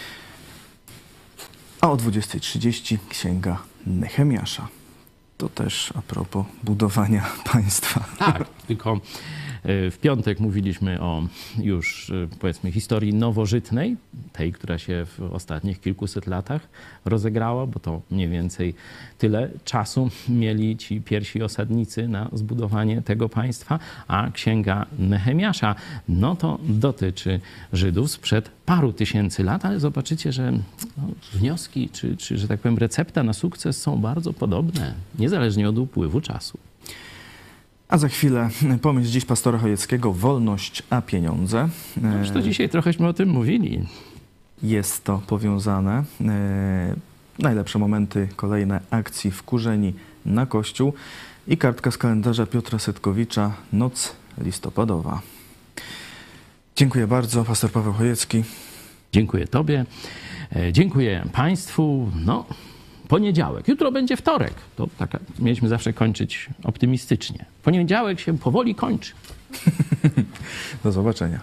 A o dwudziestej trzydzieści Księga Nehemiasza. To też a propos budowania państwa. Tak, tylko w piątek mówiliśmy o już, powiedzmy, historii nowożytnej, tej, która się w ostatnich kilkuset latach rozegrała, bo to mniej więcej tyle czasu mieli ci pierwsi osadnicy na zbudowanie tego państwa, a Księga Nehemiasza, no to dotyczy Żydów sprzed paru tysięcy lat, ale zobaczycie, że no, wnioski, czy, czy, że tak powiem, recepta na sukces są bardzo podobne, niezależnie od upływu czasu. A za chwilę pomyśl dziś pastora Chojeckiego, wolność a pieniądze. No już to dzisiaj trochęśmy o tym mówili. Jest to powiązane. E, najlepsze momenty, kolejne akcji Wkurzeni na Kościół i kartka z kalendarza Piotra Setkowicza, Noc listopadowa. Dziękuję bardzo, pastor Paweł Chojecki. Dziękuję Tobie, e, dziękuję Państwu. No, poniedziałek, jutro będzie wtorek. To taka, mieliśmy zawsze kończyć optymistycznie. Poniedziałek się powoli kończy. Do zobaczenia.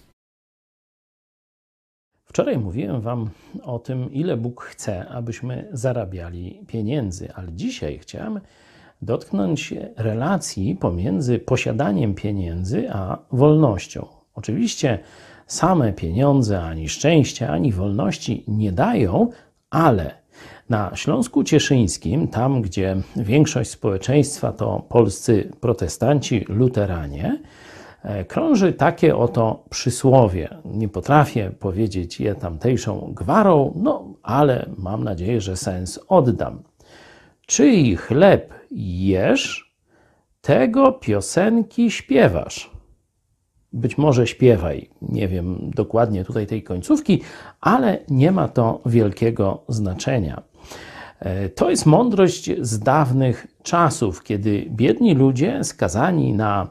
Wczoraj mówiłem Wam o tym, ile Bóg chce, abyśmy zarabiali pieniędzy, ale dzisiaj chciałem dotknąć relacji pomiędzy posiadaniem pieniędzy a wolnością. Oczywiście same pieniądze ani szczęścia, ani wolności nie dają, ale na Śląsku Cieszyńskim, tam gdzie większość społeczeństwa to polscy protestanci, luteranie, krąży takie oto przysłowie. Nie potrafię powiedzieć je tamtejszą gwarą, no ale mam nadzieję, że sens oddam. Czyj chleb jesz, tego piosenki śpiewasz. Być może śpiewaj, nie wiem dokładnie tutaj tej końcówki, ale nie ma to wielkiego znaczenia. To jest mądrość z dawnych czasów, kiedy biedni ludzie skazani na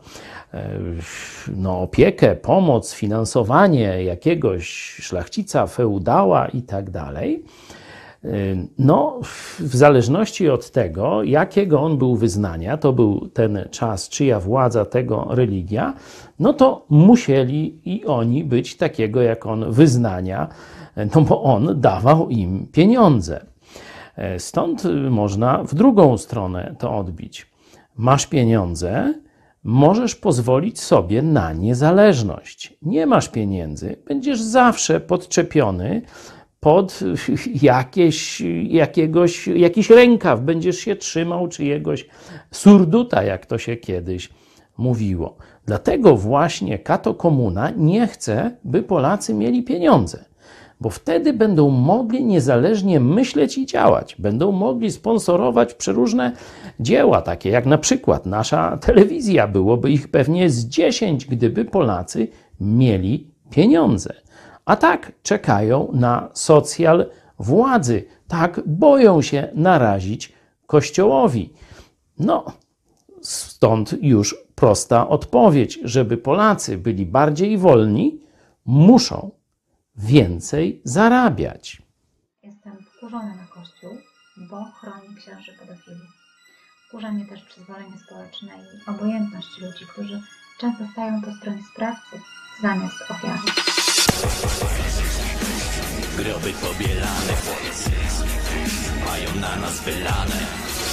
no, opiekę, pomoc, finansowanie jakiegoś szlachcica, feudała i tak dalej, no, w zależności od tego, jakiego on był wyznania, to był ten czas, czyja władza, tego religia, no to musieli i oni być takiego, jak on wyznania, no bo on dawał im pieniądze. Stąd można w drugą stronę to odbić. Masz pieniądze, możesz pozwolić sobie na niezależność. Nie masz pieniędzy, będziesz zawsze podczepiony pod jakieś, jakiegoś, jakiś rękaw, będziesz się trzymał czyjegoś surduta, jak to się kiedyś mówiło. Dlatego właśnie Kato Komuna nie chce, by Polacy mieli pieniądze, bo wtedy będą mogli niezależnie myśleć i działać. Będą mogli sponsorować przeróżne dzieła, takie jak na przykład nasza telewizja. Byłoby ich pewnie z dziesięć, gdyby Polacy mieli pieniądze. A tak czekają na socjal władzy. Tak boją się narazić Kościołowi. No, stąd już prosta odpowiedź. Żeby Polacy byli bardziej wolni, muszą więcej zarabiać. Jestem wkurzona na Kościół, bo chroni księży pedofilów. Wkurza mnie też przyzwolenie społeczne i obojętność ludzi, którzy często stają po stronie sprawcy zamiast ofiary. Groby pobielane, mają na nas wylane.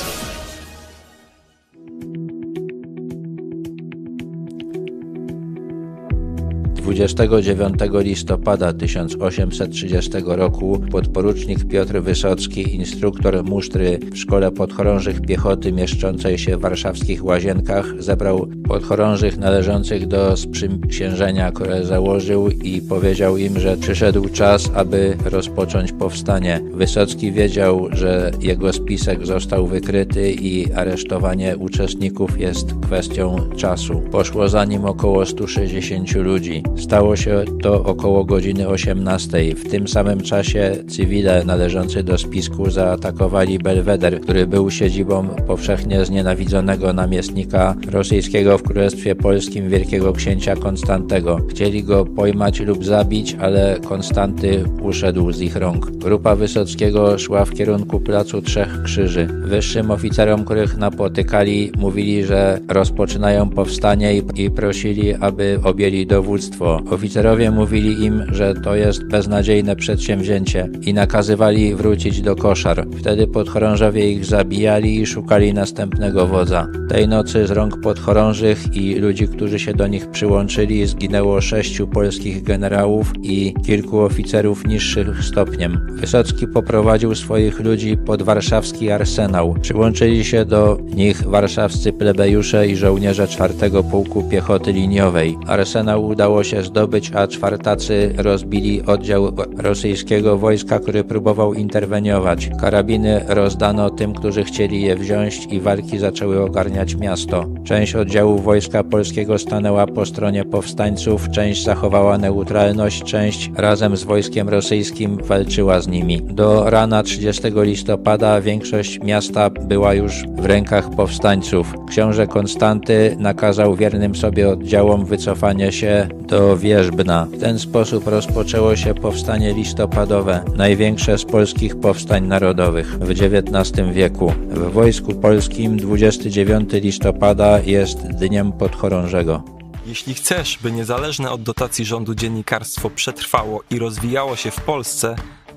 dwudziestego dziewiątego listopada tysiąc osiemset trzydziestego roku podporucznik Piotr Wysocki, instruktor musztry w Szkole Podchorążych Piechoty mieszczącej się w warszawskich Łazienkach, zebrał podchorążych należących do sprzysiężenia, które założył, i powiedział im, że przyszedł czas, aby rozpocząć powstanie. Wysocki wiedział, że jego spisek został wykryty i aresztowanie uczestników jest kwestią czasu. Poszło za nim około stu sześćdziesięciu ludzi. Stało się to około godziny osiemnastej. W tym samym czasie cywile należący do spisku zaatakowali Belweder, który był siedzibą powszechnie znienawidzonego namiestnika rosyjskiego w Królestwie Polskim wielkiego księcia Konstantego. Chcieli go pojmać lub zabić, ale Konstanty uszedł z ich rąk. Grupa Wysockiego szła w kierunku Placu Trzech Krzyży. Wyższym oficerom, których napotykali, mówili, że rozpoczynają powstanie i, i prosili, aby objęli dowództwo. Oficerowie mówili im, że to jest beznadziejne przedsięwzięcie i nakazywali wrócić do koszar. Wtedy podchorążowie ich zabijali i szukali następnego wodza. Tej nocy z rąk podchorążych i ludzi, którzy się do nich przyłączyli, zginęło sześciu polskich generałów i kilku oficerów niższych stopniem. Wysocki poprowadził swoich ludzi pod warszawski arsenał. Przyłączyli się do nich warszawscy plebejusze i żołnierze czwartego Pułku Piechoty Liniowej. Arsenał udało się zdobyć, a czwartacy rozbili oddział rosyjskiego wojska, który próbował interweniować. Karabiny rozdano tym, którzy chcieli je wziąć, i walki zaczęły ogarniać miasto. Część oddziałów wojska polskiego stanęła po stronie powstańców, część zachowała neutralność, część razem z wojskiem rosyjskim walczyła z nimi. Do rana trzydziestego listopada większość miasta była już w rękach powstańców. Książę Konstanty nakazał wiernym sobie oddziałom wycofanie się do Wierzbna. W ten sposób rozpoczęło się powstanie listopadowe, największe z polskich powstań narodowych w dziewiętnastym wieku. W Wojsku Polskim dwudziestego dziewiątego listopada jest Dniem Podchorążego. Jeśli chcesz, by niezależne od dotacji rządu dziennikarstwo przetrwało i rozwijało się w Polsce,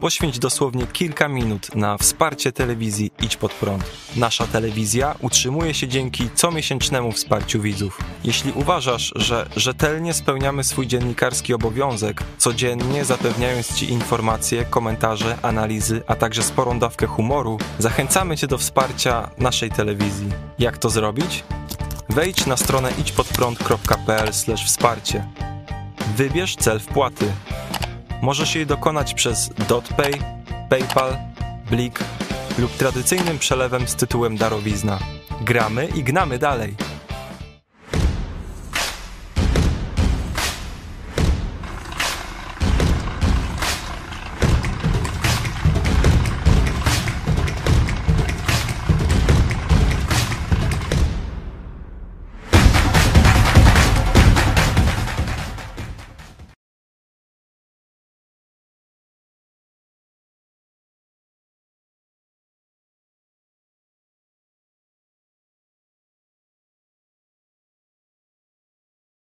poświęć dosłownie kilka minut na wsparcie telewizji Idź Pod Prąd. Nasza telewizja utrzymuje się dzięki comiesięcznemu wsparciu widzów. Jeśli uważasz, że rzetelnie spełniamy swój dziennikarski obowiązek, codziennie zapewniając Ci informacje, komentarze, analizy, a także sporą dawkę humoru, zachęcamy Cię do wsparcia naszej telewizji. Jak to zrobić? Wejdź na stronę idźpodprąd kropka p l slash wsparcie. Wybierz cel wpłaty. Możesz jej dokonać przez DotPay, PayPal, Blik lub tradycyjnym przelewem z tytułem darowizna. Gramy i gnamy dalej!